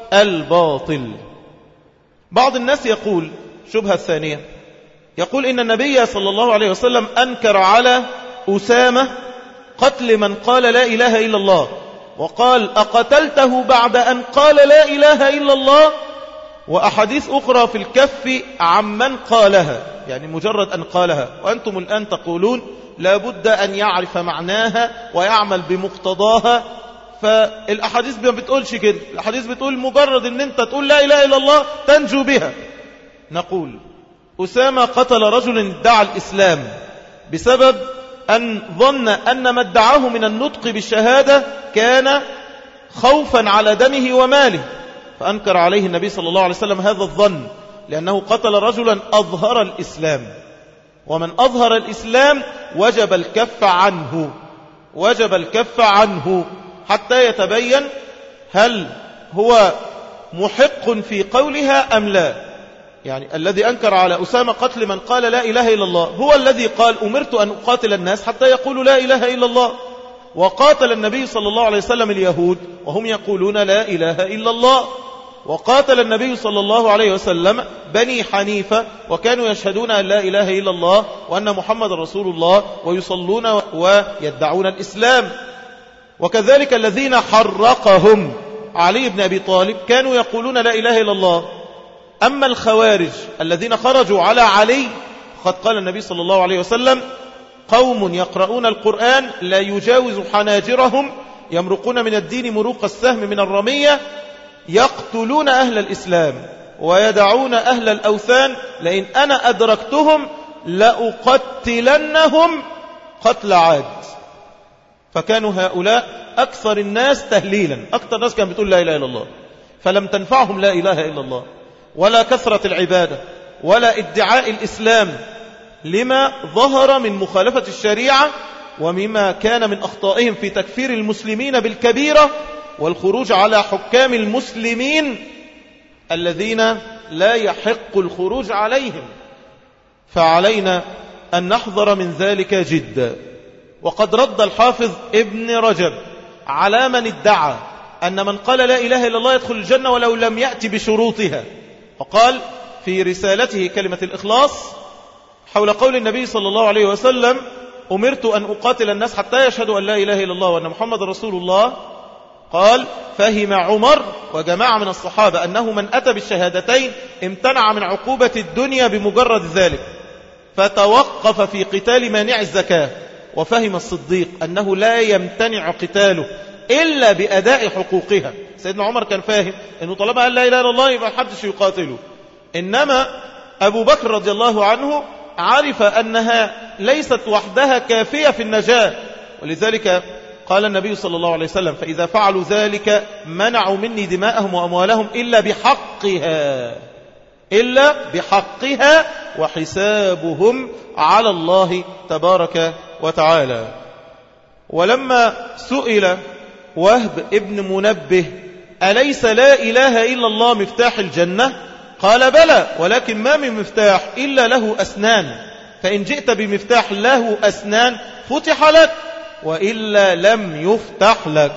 الباطل. بعض الناس يقول شبهة الثانية، يقول إن النبي صلى الله عليه وسلم أنكر على أسامة قتل من قال لا إله إلا الله، وقال أقتلته بعد أن قال لا إله إلا الله، وأحاديث أخرى في الكف عمن قالها، يعني مجرد أن قالها، وأنتم الآن تقولون لابد أن يعرف معناها ويعمل بمقتضاها. فالأحاديث ما بتقولش كده، الأحاديث بتقول مجرد أن أنت تقول لا إله إلا الله تنجو بها. نقول أسامة قتل رجل ادعى الإسلام بسبب أن ظن أن ما ادعاه من النطق بالشهادة كان خوفا على دمه وماله، فأنكر عليه النبي صلى الله عليه وسلم هذا الظن، لأنه قتل رجلا أظهر الإسلام، ومن أظهر الإسلام وجب الكف عنه، وجب الكف عنه حتى يتبين هل هو محق في قولها أم لا. يعني الذي أنكر على أسامة قتل من قال لا إله إلا الله هو الذي قال أمرت أن أقاتل الناس حتى يقولوا لا إله إلا الله، وقاتل النبي صلى الله عليه وسلم اليهود وهم يقولون لا إله إلا الله، وقاتل النبي صلى الله عليه وسلم بني حنيفة وكانوا يشهدون أن لا إله إلا الله وأن محمد رسول الله ويصلون ويدعون الإسلام. وكذلك الذين حرقهم علي بن أبي طالب كانوا يقولون لا إله إلا الله. أما الخوارج الذين خرجوا على علي قد قال النبي صلى الله عليه وسلم قوم يقرؤون القرآن لا يجاوز حناجرهم يمرقون من الدين مروق السهم من الرمية يقتلون أهل الإسلام ويدعون أهل الأوثان لئن أنا أدركتهم لأقتلنهم قتل عاد. فكانوا هؤلاء أكثر الناس تهليلا، أكثر الناس كانوا بتقول لا إله إلا الله، فلم تنفعهم لا إله إلا الله ولا كثرة العبادة ولا ادعاء الإسلام لما ظهر من مخالفة الشريعة ومما كان من أخطائهم في تكفير المسلمين بالكبيرة والخروج على حكام المسلمين الذين لا يحق الخروج عليهم. فعلينا أن نحذر من ذلك جدا. وقد رد الحافظ ابن رجب على من ادعى أن من قال لا إله إلا الله يدخل الجنة ولو لم يأتي بشروطها، فقال في رسالته كلمة الإخلاص حول قول النبي صلى الله عليه وسلم أمرت أن أقاتل الناس حتى يشهدوا أن لا إله إلا الله وأن محمد رسول الله، قال فهم عمر وجماعة من الصحابة أنه من أتى بالشهادتين امتنع من عقوبة الدنيا بمجرد ذلك، فتوقف في قتال مانع الزكاة. وفهم الصديق أنه لا يمتنع قتاله إلا بأداء حقوقها. سيدنا عمر كان فاهم أنه طالما قال لا إله إلا الله يبقى محدش يقاتله. إنما أبو بكر رضي الله عنه عرف أنها ليست وحدها كافية في النجاة، ولذلك قال النبي صلى الله عليه وسلم فإذا فعلوا ذلك منعوا مني دماءهم وأموالهم إلا بحقها، إلا بحقها وحسابهم على الله تبارك وتعالى. ولما سئل وهب ابن منبه أليس لا إله إلا الله مفتاح الجنة؟ قال بلى، ولكن ما من مفتاح إلا له أسنان، فإن جئت بمفتاح له أسنان فتح لك وإلا لم يفتح لك.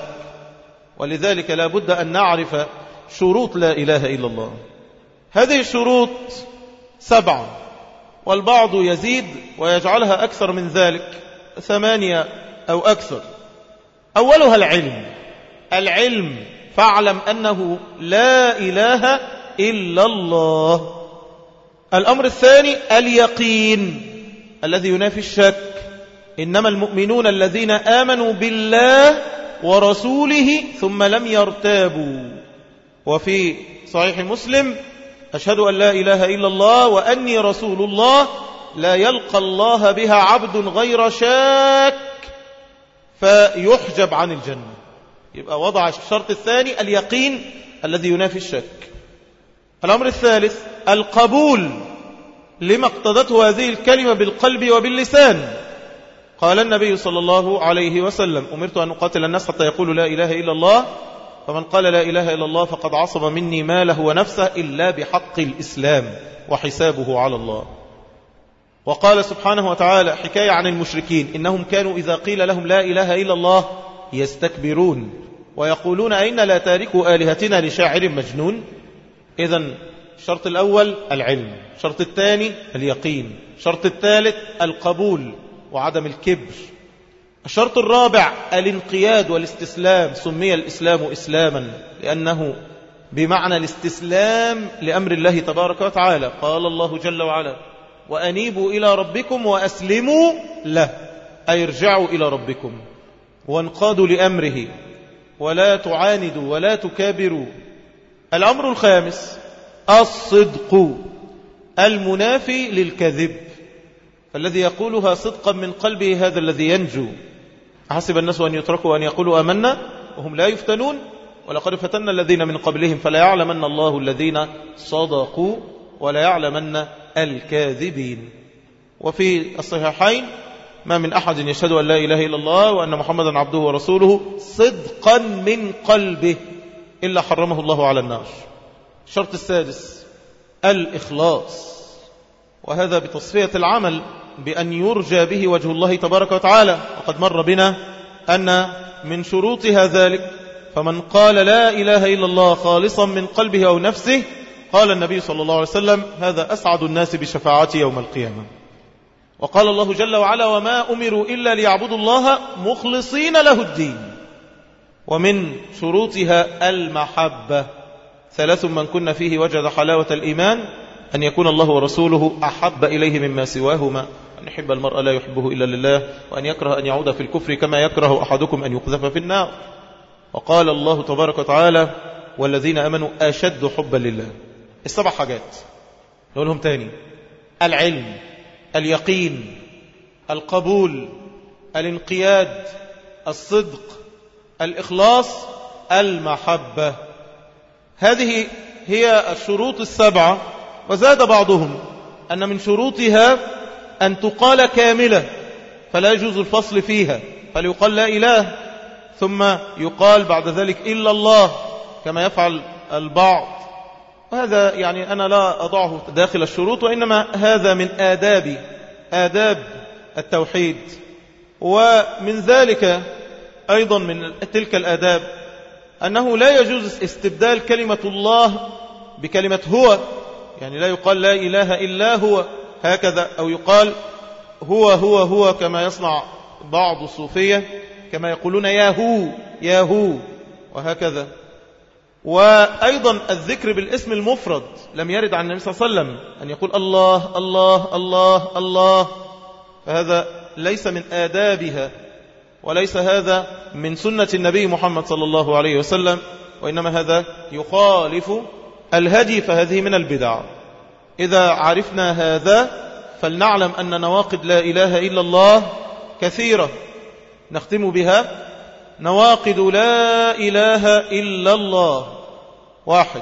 ولذلك لا بد أن نعرف شروط لا إله إلا الله. هذه الشروط سبعة، والبعض يزيد ويجعلها أكثر من ذلك، ثمانية أو أكثر. أولها العلم. العلم فاعلم أنه لا إله إلا الله. الأمر الثاني اليقين الذي ينافي الشك. إنما المؤمنون الذين آمنوا بالله ورسوله ثم لم يرتابوا. وفي صحيح مسلم أشهد أن لا إله إلا الله وأني رسول الله لا يلقى الله بها عبد غير شاك فيحجب عن الجنة. يبقى وضع الشرط الثاني اليقين الذي ينافي الشك. الأمر الثالث القبول لما اقتضته هذه الكلمة بالقلب وباللسان. قال النبي صلى الله عليه وسلم أمرت أن أقاتل الناس حتى يقولوا لا إله إلا الله، فمن قال لا إله إلا الله فقد عصم مني ماله ونفسه إلا بحق الإسلام وحسابه على الله. وقال سبحانه وتعالى حكاية عن المشركين إنهم كانوا إذا قيل لهم لا إله إلا الله يستكبرون ويقولون أين لا تاركوا آلهتنا لشاعر مجنون. إذن الشرط الأول العلم، الشرط الثاني اليقين، الشرط الثالث القبول وعدم الكبر، الشرط الرابع الانقياد والاستسلام. سمي الإسلام إسلاما لأنه بمعنى الاستسلام لأمر الله تبارك وتعالى. قال الله جل وعلا وأنيبوا إلى ربكم وأسلموا له، أي ارجعوا إلى ربكم وانقادوا لأمره ولا تعاندوا ولا تكابروا. الأمر الخامس الصدق المنافي للكذب، فالذي يقولها صدقا من قلبه هذا الذي ينجو. أحسب الناس أن يتركوا أن يقولوا آمنا وهم لا يفتنون ولقد فتنا الذين من قبلهم فلا يعلمن الله الذين صدقوا ولا يعلمن الكاذبين. وفي الصحيحين ما من أحد يشهد أن لا إله إلا الله وأن محمدا عبده ورسوله صدقا من قلبه إلا حرمه الله على النار. الشرط السادس الإخلاص، وهذا بتصفية العمل بأن يرجى به وجه الله تبارك وتعالى. وقد مر بنا أن من شروطها ذلك فمن قال لا إله إلا الله خالصا من قلبه أو نفسه قال النبي صلى الله عليه وسلم هذا أسعد الناس بشفاعتي يوم القيامة. وقال الله جل وعلا وما أمروا إلا ليعبدوا الله مخلصين له الدين. ومن شروطها المحبة، ثلاث من كن فيه وجد حلاوة الإيمان أن يكون الله ورسوله أحب إليه مما سواهما، أن يحب المرء لا يحبه إلا لله، وأن يكره أن يعود في الكفر كما يكره أحدكم أن يقذف في النار. وقال الله تبارك وتعالى والذين أمنوا أشد حبا لله. السبع حاجات نقولهم تاني: العلم، اليقين، القبول، الانقياد، الصدق، الإخلاص، المحبة. هذه هي الشروط السبعة. وزاد بعضهم أن من شروطها أن تقال كاملة فلا يجوز الفصل فيها، فليقال لا إله ثم يقال بعد ذلك إلا الله كما يفعل البعض. وهذا يعني أنا لا أضعه داخل الشروط، وإنما هذا من آداب آداب التوحيد. ومن ذلك أيضا من تلك الآداب أنه لا يجوز استبدال كلمة الله بكلمة هو، يعني لا يقال لا إله إلا هو هكذا، أو يقال هو هو هو كما يصنع بعض الصوفية، كما يقولون يا هو يا هو وهكذا. وأيضا الذكر بالاسم المفرد لم يرد عن النبي صلى الله عليه وسلم أن يقول الله الله الله الله، فهذا ليس من آدابها وليس هذا من سنة النبي محمد صلى الله عليه وسلم، وإنما هذا يخالف الهدي، فهذه من البدع. إذا عرفنا هذا فلنعلم أن نواقض لا إله إلا الله كثيرة نختم بها. نواقض لا إله إلا الله: واحد،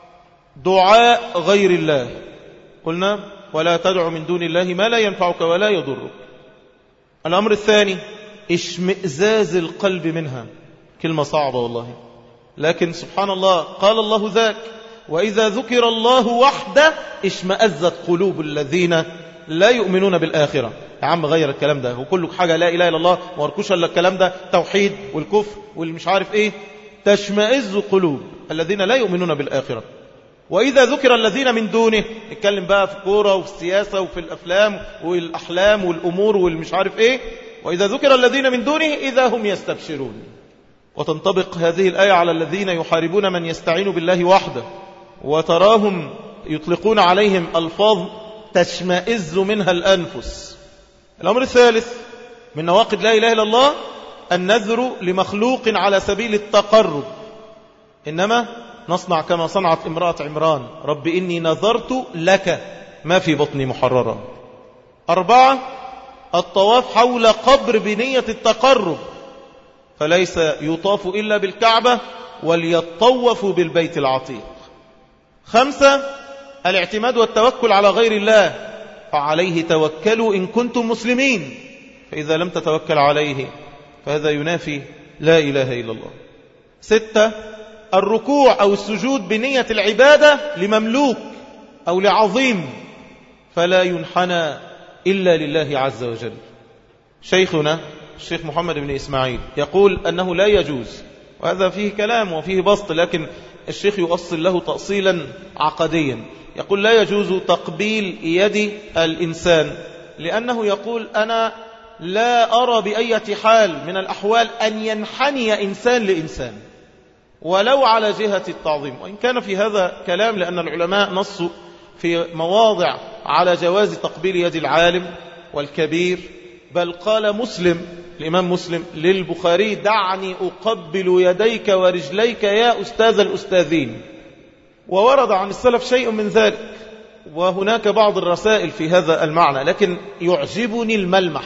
دعاء غير الله، قلنا ولا تدع من دون الله ما لا ينفعك ولا يضرك. الأمر الثاني اشمئزاز القلب منها، كلمة صعبة والله، لكن سبحان الله قال الله ذاك وإذا ذكر الله وحده اشمأزت قلوب الذين لا يؤمنون بالآخرة. يا عم غير الكلام ده، وكل حاجة لا إله إلا الله واركوش إلا الكلام ده توحيد والكفر والمش عارف إيه. تشمئز قلوب الذين لا يؤمنون بالآخرة. وإذا ذكر الذين من دونه، نتكلم بقى في الكورة وفي السياسة وفي الأفلام والأحلام والأمور والمش عارف إيه، وإذا ذكر الذين من دونه إذا هم يستبشرون. وتنطبق هذه الآية على الذين يحاربون من يستعين بالله وحده، وتراهم يطلقون عليهم ألفاظ تشمئز منها الأنفس. الأمر الثالث من نواقض لا إله إلا الله النذر لمخلوق على سبيل التقرب، إنما نصنع كما صنعت امرأة عمران: رب إني نذرت لك ما في بطني محررا. أربعة، الطواف حول قبر بنية التقرب، فليس يطاف إلا بالكعبة وليطوفوا بالبيت العتيق. خمسة، الاعتماد والتوكل على غير الله، فعليه توكلوا إن كنتم مسلمين، فإذا لم تتوكل عليه فهذا ينافي لا إله إلا الله. ستة، الركوع أو السجود بنية العبادة لمملوك أو لعظيم، فلا ينحنى إلا لله عز وجل. شيخنا الشيخ محمد بن إسماعيل يقول أنه لا يجوز وهذا فيه كلام وفيه بسط، لكن الشيخ يؤصل له تأصيلا عقديا، يقول لا يجوز تقبيل يد الإنسان، لأنه يقول أنا لا أرى بأية حال من الأحوال أن ينحني إنسان لإنسان ولو على جهة التعظيم. وإن كان في هذا كلام، لأن العلماء نصوا في مواضع على جواز تقبيل يد العالم والكبير، بل قال مسلم الإمام مسلم للبخاري دعني أقبل يديك ورجليك يا أستاذ الأستاذين. وورد عن السلف شيء من ذلك، وهناك بعض الرسائل في هذا المعنى، لكن يعجبني الملمح،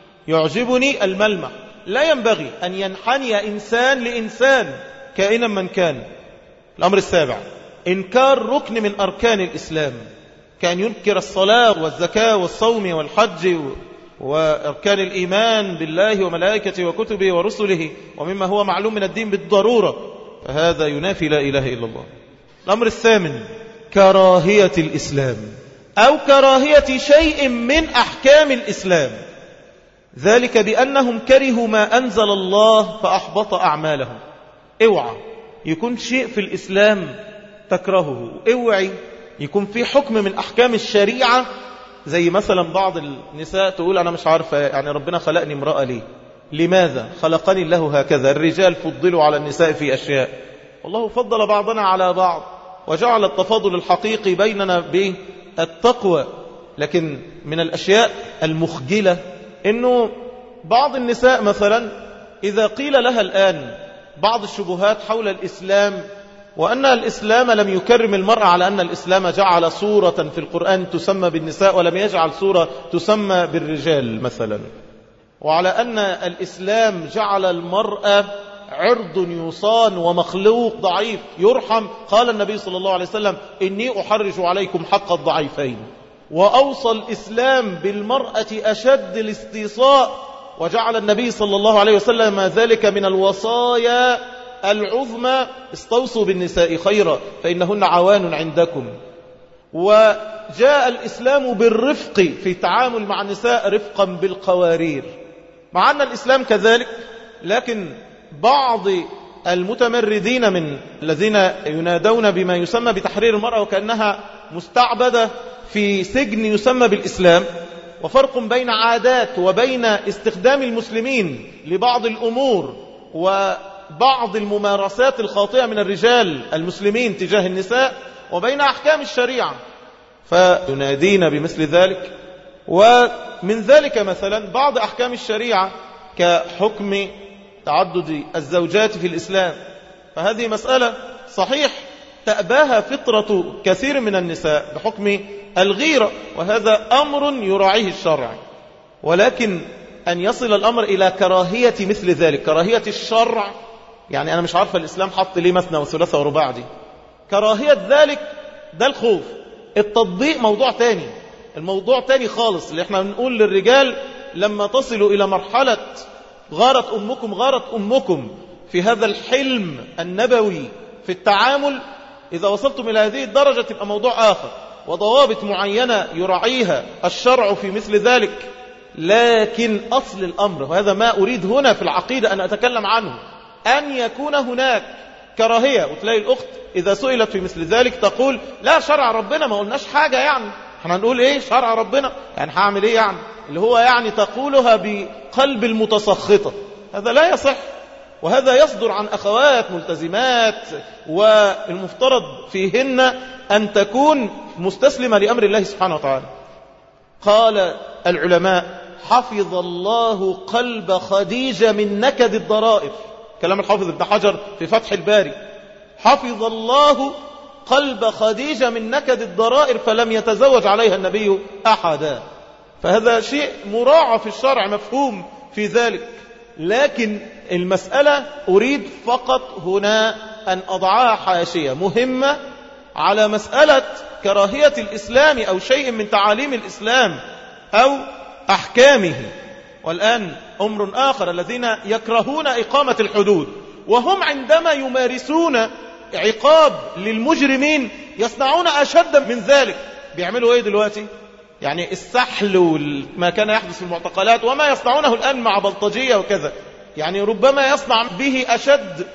يعجبني الملمح. لا ينبغي أن ينحني إنسان لإنسان كائنا من كان. الأمر السابع إنكار ركن من أركان الإسلام، كان ينكر الصلاة والزكاة والصوم والحج وأركان الإيمان بالله وملائكته وكتبه ورسله ومما هو معلوم من الدين بالضرورة، فهذا ينافي لا إله إلا الله. الأمر الثامن كراهية الإسلام أو كراهية شيء من أحكام الإسلام، ذلك بأنهم كرهوا ما أنزل الله فأحبط أعمالهم. اوعى يكون شيء في الإسلام تكرهه، اوعي يكون في حكم من أحكام الشريعة، زي مثلا بعض النساء تقول أنا مش عارفة يعني ربنا خلقني امرأة ليه؟ لماذا خلقني الله هكذا؟ الرجال فضلوا على النساء في أشياء، والله فضل بعضنا على بعض وجعل التفاضل الحقيقي بيننا بالتقوى. لكن من الأشياء المخجلة أنه بعض النساء مثلا إذا قيل لها الآن بعض الشبهات حول الإسلام، وأن الإسلام لم يكرم المرأة على أن الإسلام جعل صورة في القرآن تسمى بالنساء ولم يجعل صورة تسمى بالرجال مثلا، وعلى أن الإسلام جعل المرأة عرض يصان ومخلوق ضعيف يرحم، قال النبي صلى الله عليه وسلم إني أحرج عليكم حق الضعيفين، وأوصى الإسلام بالمرأة أشد الاستيصاء، وجعل النبي صلى الله عليه وسلم ذلك من الوصايا العظمى، استوصوا بالنساء خيرا فإنهن عوان عندكم. وجاء الإسلام بالرفق في التعامل مع النساء رفقا بالقوارير، مع أن الإسلام كذلك، لكن بعض المتمردين من الذين ينادون بما يسمى بتحرير المرأة وكأنها مستعبدة في سجن يسمى بالإسلام، وفرق بين عادات وبين استخدام المسلمين لبعض الأمور وبعض الممارسات الخاطئة من الرجال المسلمين تجاه النساء وبين أحكام الشريعة، فينادين بمثل ذلك. ومن ذلك مثلا بعض أحكام الشريعة كحكم تعدد الزوجات في الإسلام، فهذه مسألة صحيح تأباها فطرة كثير من النساء بحكم الغيرة، وهذا أمر يراعيه الشرع، ولكن أن يصل الأمر إلى كراهية مثل ذلك، كراهية الشرع، يعني أنا مش عارفة الإسلام حط ليه مثنى وثلاثة ورباع دي، كراهية ذلك ده الخوف. التطبيق موضوع تاني، الموضوع تاني خالص، اللي احنا بنقول للرجال لما تصلوا إلى مرحلة غارت أمكم غارت أمكم في هذا الحلم النبوي في التعامل، إذا وصلتم إلى هذه الدرجة تبقى موضوع آخر، وضوابط معينة يراعيها الشرع في مثل ذلك. لكن أصل الأمر، وهذا ما أريد هنا في العقيدة أن أتكلم عنه، أن يكون هناك كراهية. وتلاقي الأخت إذا سئلت في مثل ذلك تقول لا شرع ربنا، ما قلناش حاجة، يعني احنا نقول ايه شرع ربنا، يعني هعمل ايه يعني، اللي هو يعني تقولها بقلب المتسخطة، هذا لا يصح، وهذا يصدر عن أخوات ملتزمات والمفترض فيهن أن تكون مستسلمة لأمر الله سبحانه وتعالى. قال العلماء حفظ الله قلب خديجة من نكد الضرائر، كلام الحافظ ابن حجر في فتح الباري، حفظ الله قلب خديجة من نكد الضرائر فلم يتزوج عليها النبي أحدا. فهذا شيء مراعى في الشرع، مفهوم في ذلك. لكن المسألة أريد فقط هنا أن أضعها حاشية مهمة على مسألة كراهية الإسلام أو شيء من تعاليم الإسلام أو أحكامه. والآن أمر آخر، الذين يكرهون إقامة الحدود، وهم عندما يمارسون عقاب للمجرمين يصنعون أشد من ذلك. بيعملوا إيه دلوقتي؟ يعني السحل وما كان يحدث في المعتقلات وما يصنعونه الآن مع بلطجية وكذا، يعني ربما يصنع به أشد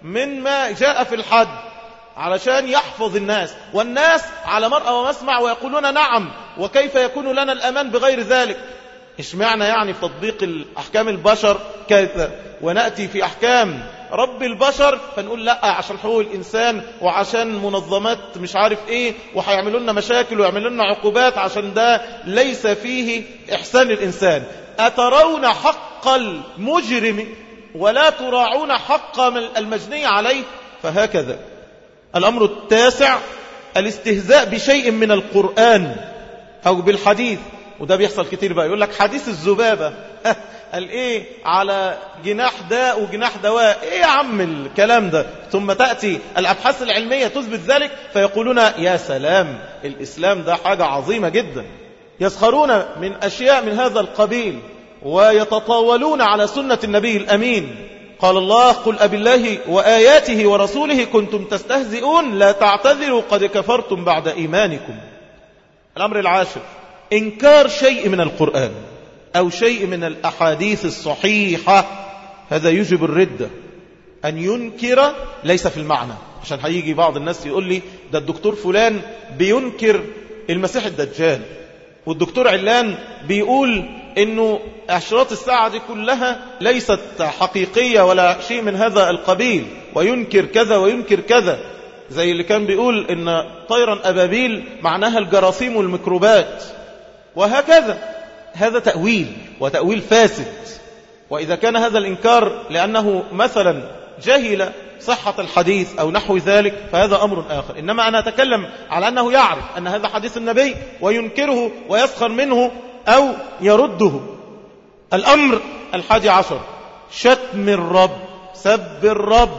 مما جاء في الحد علشان يحفظ الناس، والناس على مرأى ومسمع ويقولون نعم، وكيف يكون لنا الأمان بغير ذلك؟ إيش معنى يعني في تطبيق الأحكام البشر كذا ونأتي في أحكام رب البشر فنقول لا عشان حقوق الإنسان وعشان منظمات مش عارف إيه وهيعملوا لنا مشاكل ويعملوا لنا عقوبات عشان ده ليس فيه إحسان الإنسان. أترون حق المجرم ولا تراعون حق المجني عليه؟ فهكذا. الأمر التاسع الاستهزاء بشيء من القرآن أو بالحديث، وده بيحصل كتير بقى، يقول لك حديث الذبابة قال ايه على جناح داء وجناح دواء، ايه يا عم الكلام ده؟ ثم تأتي الأبحاث العلمية تثبت ذلك فيقولون يا سلام الإسلام ده حاجة عظيمة جدا. يسخرون من أشياء من هذا القبيل ويتطاولون على سنة النبي الأمين. قال الله قل أبي الله وآياته ورسوله كنتم تستهزئون لا تعتذروا قد كفرتم بعد إيمانكم. الأمر العاشر إنكار شيء من القرآن أو شيء من الأحاديث الصحيحة، هذا يجب الردة. أن ينكر ليس في المعنى، عشان هيجي بعض الناس يقول لي ده الدكتور فلان بينكر المسيح الدجال، والدكتور علان بيقول إنه أشراط الساعة دي كلها ليست حقيقية ولا شيء من هذا القبيل، وينكر كذا وينكر كذا، زي اللي كان بيقول إن طيرا أبابيل معناها الجراثيم والميكروبات، وهكذا. هذا تأويل وتأويل فاسد. وإذا كان هذا الإنكار لأنه مثلا جهل صحة الحديث أو نحو ذلك فهذا أمر آخر، إنما أنا أتكلم على أنه يعرف أن هذا حديث النبي وينكره ويسخر منه أو يرده. الأمر الحادي عشر شتم الرب، سب الرب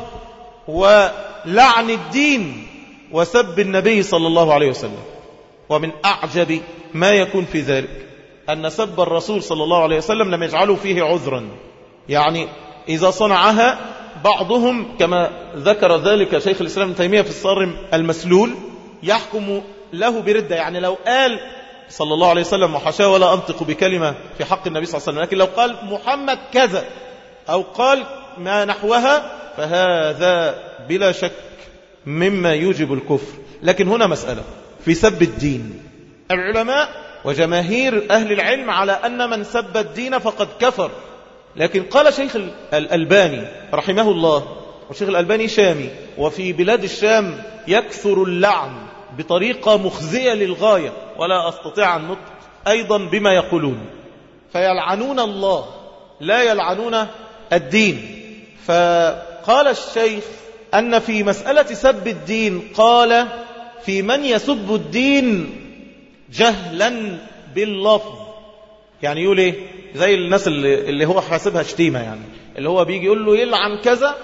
ولعن الدين وسب النبي صلى الله عليه وسلم. ومن أعجب ما يكون في ذلك أن سب الرسول صلى الله عليه وسلم لم يجعلوا فيه عذرا، يعني إذا صنعها بعضهم كما ذكر ذلك شيخ الإسلام ابن تيمية في الصارم المسلول يحكم له بردة، يعني لو قال صلى الله عليه وسلم وحاشاه ولا أنطق بكلمة في حق النبي صلى الله عليه وسلم، لكن لو قال محمد كذا أو قال ما نحوها فهذا بلا شك مما يوجب الكفر. لكن هنا مسألة في سب الدين، العلماء وجماهير أهل العلم على أن من سب الدين فقد كفر، لكن قال شيخ الألباني رحمه الله، والشيخ الألباني شامي وفي بلاد الشام يكثر اللعن بطريقة مخزية للغاية، ولا أستطيع النطق أيضا بما يقولون، فيلعنون الله لا يلعنون الدين. فقال الشيخ أن في مسألة سب الدين قال في من يسب الدين جهلا باللفظ، يعني يقول ايه زي الناس اللي, اللي هو حاسبها شتيمة، يعني اللي هو بيجي يقول له يلعن كذا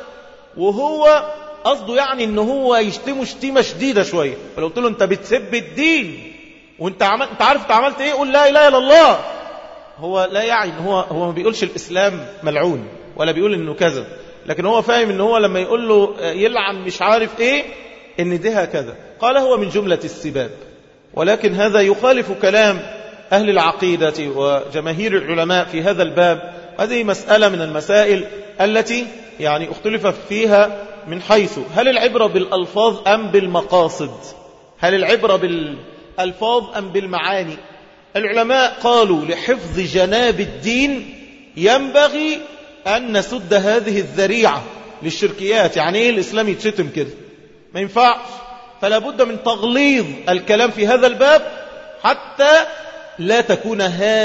وهو قصده يعني ان هو يشتمه شتيمة شديدة شوية، فلو قلت له انت بتسب الدين وانت عمل انت عارف انت عملت ايه، قول لا اله الا الله، هو لا يعني هو هو ما بيقولش الاسلام ملعون ولا بيقول انه كذا، لكن هو فاهم ان هو لما يقول له يلعن مش عارف ايه ان دي هكذا. قال هو من جملة السباب، ولكن هذا يخالف كلام أهل العقيدة وجماهير العلماء في هذا الباب. هذه مسألة من المسائل التي يعني اختلف فيها من حيث هل العبرة بالألفاظ أم بالمقاصد، هل العبرة بالألفاظ أم بالمعاني. العلماء قالوا لحفظ جناب الدين ينبغي أن نسد هذه الذريعة للشركيات. يعني إيه الإسلام يتشتم كده؟ ما ينفعش، فلا بد من تغليظ الكلام في هذا الباب حتى لا تكون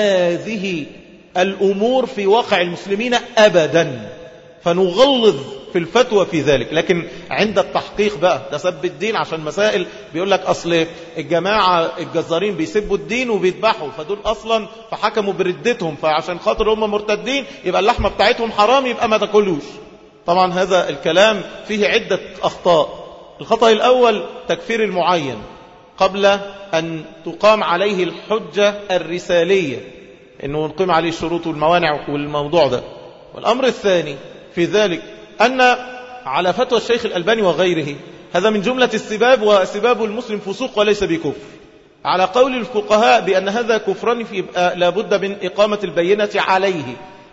هذه الأمور في واقع المسلمين أبدا، فنغلظ في الفتوى في ذلك. لكن عند التحقيق بقى ده سب الدين عشان مسائل بيقول لك أصل الجماعة الجزارين بيسبوا الدين وبيذبحوا فدول أصلا فحكموا بردتهم، فعشان خاطر هم مرتدين يبقى اللحمة بتاعتهم حرام يبقى ما تاكلوش. طبعا هذا الكلام فيه عدة أخطاء. الخطأ الأول تكفير المعين قبل أن تقام عليه الحجة الرسالية، أنه نقيم عليه الشروط والموانع والموضوع ده. والأمر الثاني في ذلك أن على فتوى الشيخ الألباني وغيره هذا من جملة السباب، وسباب المسلم فسوق وليس بكفر. على قول الفقهاء بأن هذا كفران يبقى لابد من إقامة البينة عليه،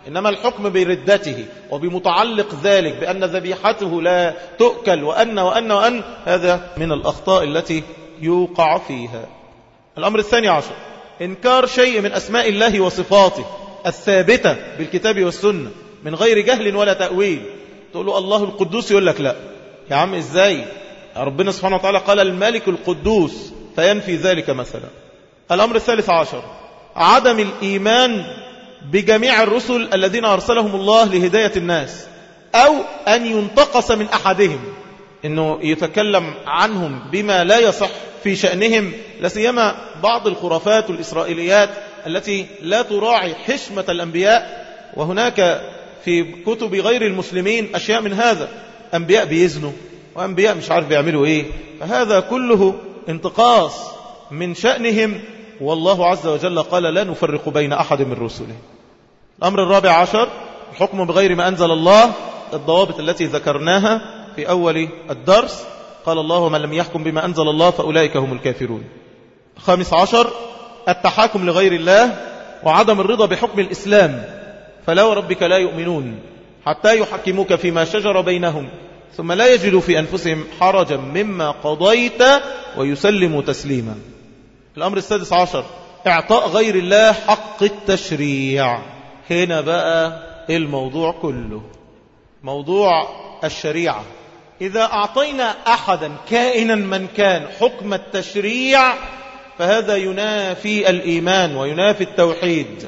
إنما الحكم بردته وبمتعلق ذلك بأن ذبيحته لا تؤكل وأن وأن وأن هذا من الأخطاء التي يوقع فيها. الأمر الثاني عشر إنكار شيء من أسماء الله وصفاته الثابتة بالكتاب والسنة من غير جهل ولا تأويل. تقول له الله القدوس، يقول لك لا يا عم إزاي، ربنا سبحانه وتعالى قال الملك القدوس فينفي ذلك مثلا. الأمر الثالث عشر عدم الإيمان بجميع الرسل الذين أرسلهم الله لهداية الناس، أو أن ينتقص من أحدهم، إنه يتكلم عنهم بما لا يصح في شأنهم، لسيما بعض الخرافات والإسرائيليات التي لا تراعي حشمة الأنبياء. وهناك في كتب غير المسلمين أشياء من هذا، أنبياء بيزنوا وأنبياء مش عارف بيعملوا إيه، فهذا كله انتقاص من شأنهم، والله عز وجل قال لا نفرق بين أحد من رسله. الأمر الرابع عشر الحكم بغير ما أنزل الله، الضوابط التي ذكرناها في أول الدرس. قال الله ومن لم يحكم بما أنزل الله فأولئك هم الكافرون. الخامس عشر التحاكم لغير الله وعدم الرضا بحكم الإسلام، فلا وربك لا يؤمنون حتى يحكموك فيما شجر بينهم ثم لا يجدوا في أنفسهم حرجا مما قضيت ويسلموا تسليما. الأمر السادس عشر إعطاء غير الله حق التشريع. هنا بقى الموضوع كله موضوع الشريعة. إذا أعطينا أحدا كائنا من كان حكم التشريع فهذا ينافي الإيمان وينافي التوحيد.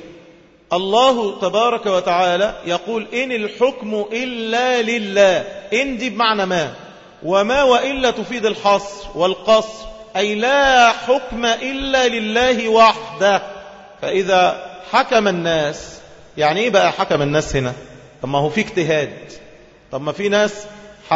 الله تبارك وتعالى يقول إن الحكم إلا لله، إن دي بمعنى ما، وما وإلا تفيد الحصر والقصر، أي لا حكم إلا لله وحده. فإذا حكم الناس، يعني إيه بقى حكم الناس هنا؟ طب ما هو في اجتهاد، طب ما في ناس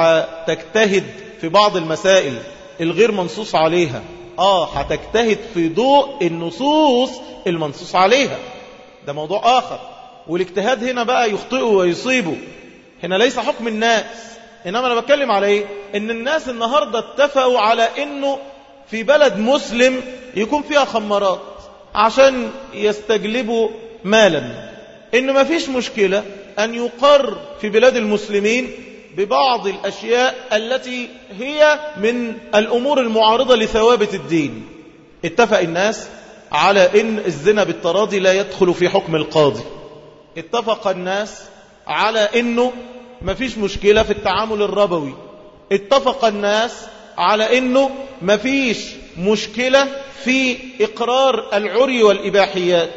هتجتهد في بعض المسائل الغير منصوص عليها، آه هتجتهد في ضوء النصوص المنصوص عليها، ده موضوع آخر. والاجتهاد هنا بقى يخطئوا ويصيبوا، هنا ليس حكم الناس، إنما أنا بتكلم على إيه؟ إن الناس النهاردة اتفقوا على إنه في بلد مسلم يكون فيها خمارات عشان يستجلبوا مالا، إنه ما فيش مشكلة أن يقر في بلاد المسلمين ببعض الأشياء التي هي من الأمور المعارضة لثوابت الدين. اتفق الناس على إن الزنا بالتراضي لا يدخل في حكم القاضي، اتفق الناس على إنه ما فيش مشكلة في التعامل الربوي، اتفق الناس على إنه ما فيش مشكلة في إقرار العري والإباحيات،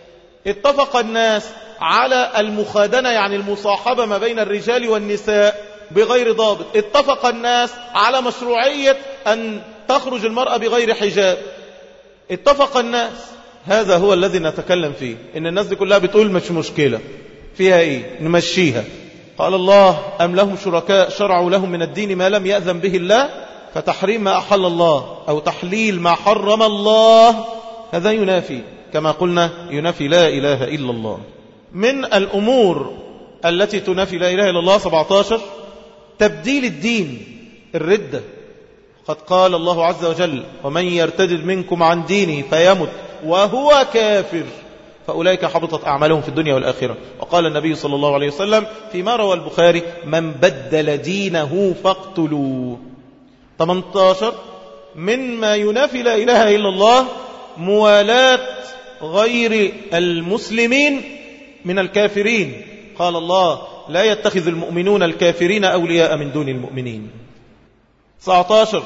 اتفق الناس على المخادنة يعني المصاحبة ما بين الرجال والنساء بغير ضابط، اتفق الناس على مشروعية أن تخرج المرأة بغير حجاب، اتفق الناس. هذا هو الذي نتكلم فيه، إن الناس دي كلها بتقول مش مشكلة فيها إيه نمشيها. قال الله أم لهم شركاء شرعوا لهم من الدين ما لم يأذن به الله، فتحريم ما أحل الله أو تحليل ما حرم الله هذا ينافي، كما قلنا ينافي لا إله إلا الله. من الأمور التي تنافي لا إله إلا الله سبعة عشر تبديل الدين، الردة. قد قال الله عز وجل ومن يرتد منكم عن دينه فيمت وهو كافر فأولئك حبطت أعمالهم في الدنيا والآخرة. وقال النبي صلى الله عليه وسلم فيما روى البخاري من بدل دينه فاقتلوه. ثمانية عشر مما ينافي لا إله إلا الله موالاة غير المسلمين من الكافرين. قال الله لا يتخذ المؤمنون الكافرين أولياء من دون المؤمنين. تسعة عشر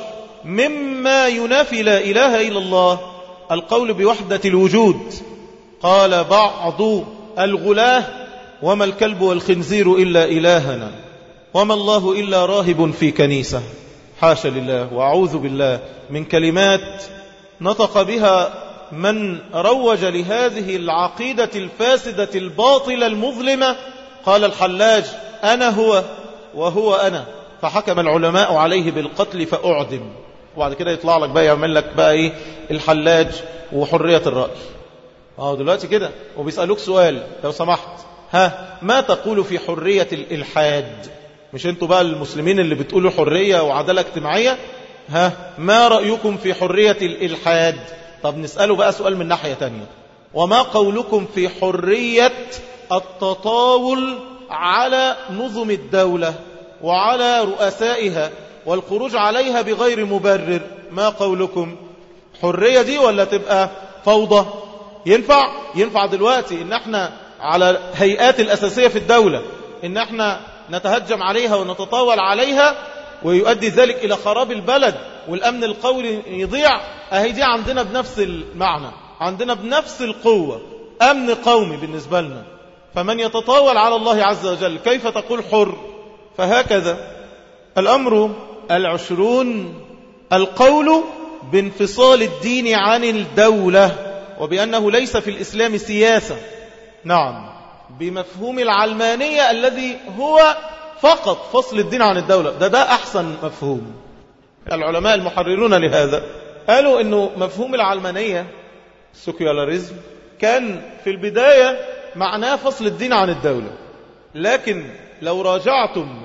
مما ينافي لا إله إلا الله القول بوحدة الوجود. قال بعض الغلاة وما الكلب والخنزير إلا إلهنا وما الله إلا راهب في كنيسة. حاشا لله وأعوذ بالله من كلمات نطق بها من روج لهذه العقيدة الفاسدة الباطلة المظلمة. قال الحلاج أنا هو وهو أنا، فحكم العلماء عليه بالقتل فأعدم. وبعد كده يطلع لك بقى يعمل لك بقى إيه الحلاج وحرية الرأي. اه دلوقتي كده وبيسألوك سؤال لو سمحت، ها ما تقول في حرية الإلحاد؟ مش انتوا بقى المسلمين اللي بتقولوا حرية وعدالة اجتماعية، ها ما رأيكم في حرية الإلحاد؟ طب نسأله بقى سؤال من ناحية تانية، وما قولكم في حرية التطاول على نظم الدولة وعلى رؤسائها والخروج عليها بغير مبرر. ما قولكم؟ حرية دي ولا تبقى فوضى؟ ينفع؟ ينفع دلوقتي ان احنا على هيئات الأساسية في الدولة ان احنا نتهجم عليها ونتطاول عليها ويؤدي ذلك إلى خراب البلد والأمن القومي يضيع؟ أهي دي عندنا بنفس المعنى، عندنا بنفس القوة، أمن قومي بالنسبة لنا. فمن يتطاول على الله عز وجل كيف تقول حر؟ فهكذا الأمر. العشرون القول بانفصال الدين عن الدولة وبأنه ليس في الإسلام سياسة. نعم، بمفهوم العلمانية الذي هو فقط فصل الدين عن الدولة. ده ده أحسن مفهوم. العلماء المحررون لهذا قالوا أنه مفهوم العلمانية السكيولاريزم كان في البداية معناه فصل الدين عن الدولة، لكن لو راجعتم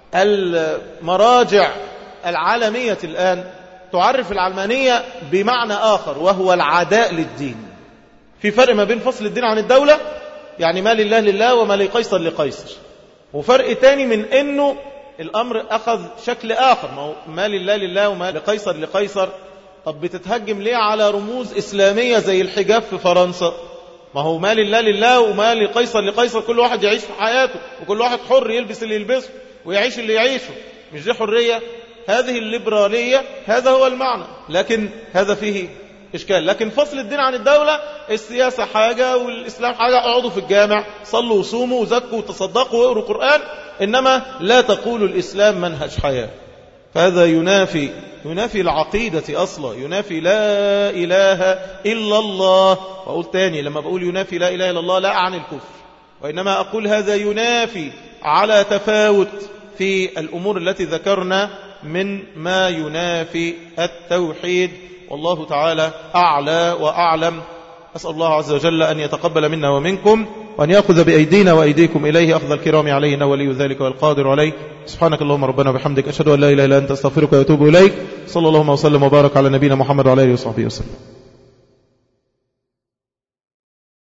المراجع العالمية الآن تعرف العلمانية بمعنى آخر وهو العداء للدين. في فرق ما بين فصل الدين عن الدولة، يعني ما لله لله وما لقيصر لقيصر، وفرق تاني من انه الامر اخذ شكل اخر. ما, هو ما لله لله وما لقيصر لقيصر. طب بتتهجم ليه على رموز اسلامية زي الحجاب في فرنسا؟ ما هو ما لله لله وما لقيصر لقيصر، كل واحد يعيش في حياته وكل واحد حر يلبس اللي يلبسه ويعيش اللي يعيشه. مش دي حرية؟ هذه الليبرالية، هذا هو المعنى، لكن هذا فيه إشكال. لكن فصل الدين عن الدولة، السياسة حاجة والإسلام حاجة، اقعدوا في الجامع صلوا وصوموا وزكوا وتصدقوا واقروا قرآن، إنما لا تقولوا الإسلام منهج حياة. فهذا ينافي ينافي العقيدة أصلا، ينافي لا إله إلا الله. وأقول تاني، لما بقول ينافي لا إله إلا الله لا أعني الكفر، وإنما أقول هذا ينافي على تفاوت في الأمور التي ذكرنا من ما ينافي التوحيد. والله تعالى أعلى وأعلم. أسأل الله عز وجل أن يتقبل منا ومنكم وأن يأخذ بأيدينا وأيديكم إليه أخذ الكرام عليه، إنه ولي ذلك والقادر عليه. سبحانك اللهم ربنا وبحمدك، أشهد أن لا إله إلا أنت، أستغفرك وأتوب إليك. صلى الله وسلم وبارك على نبينا محمد وعلى آله وصحبه وسلم.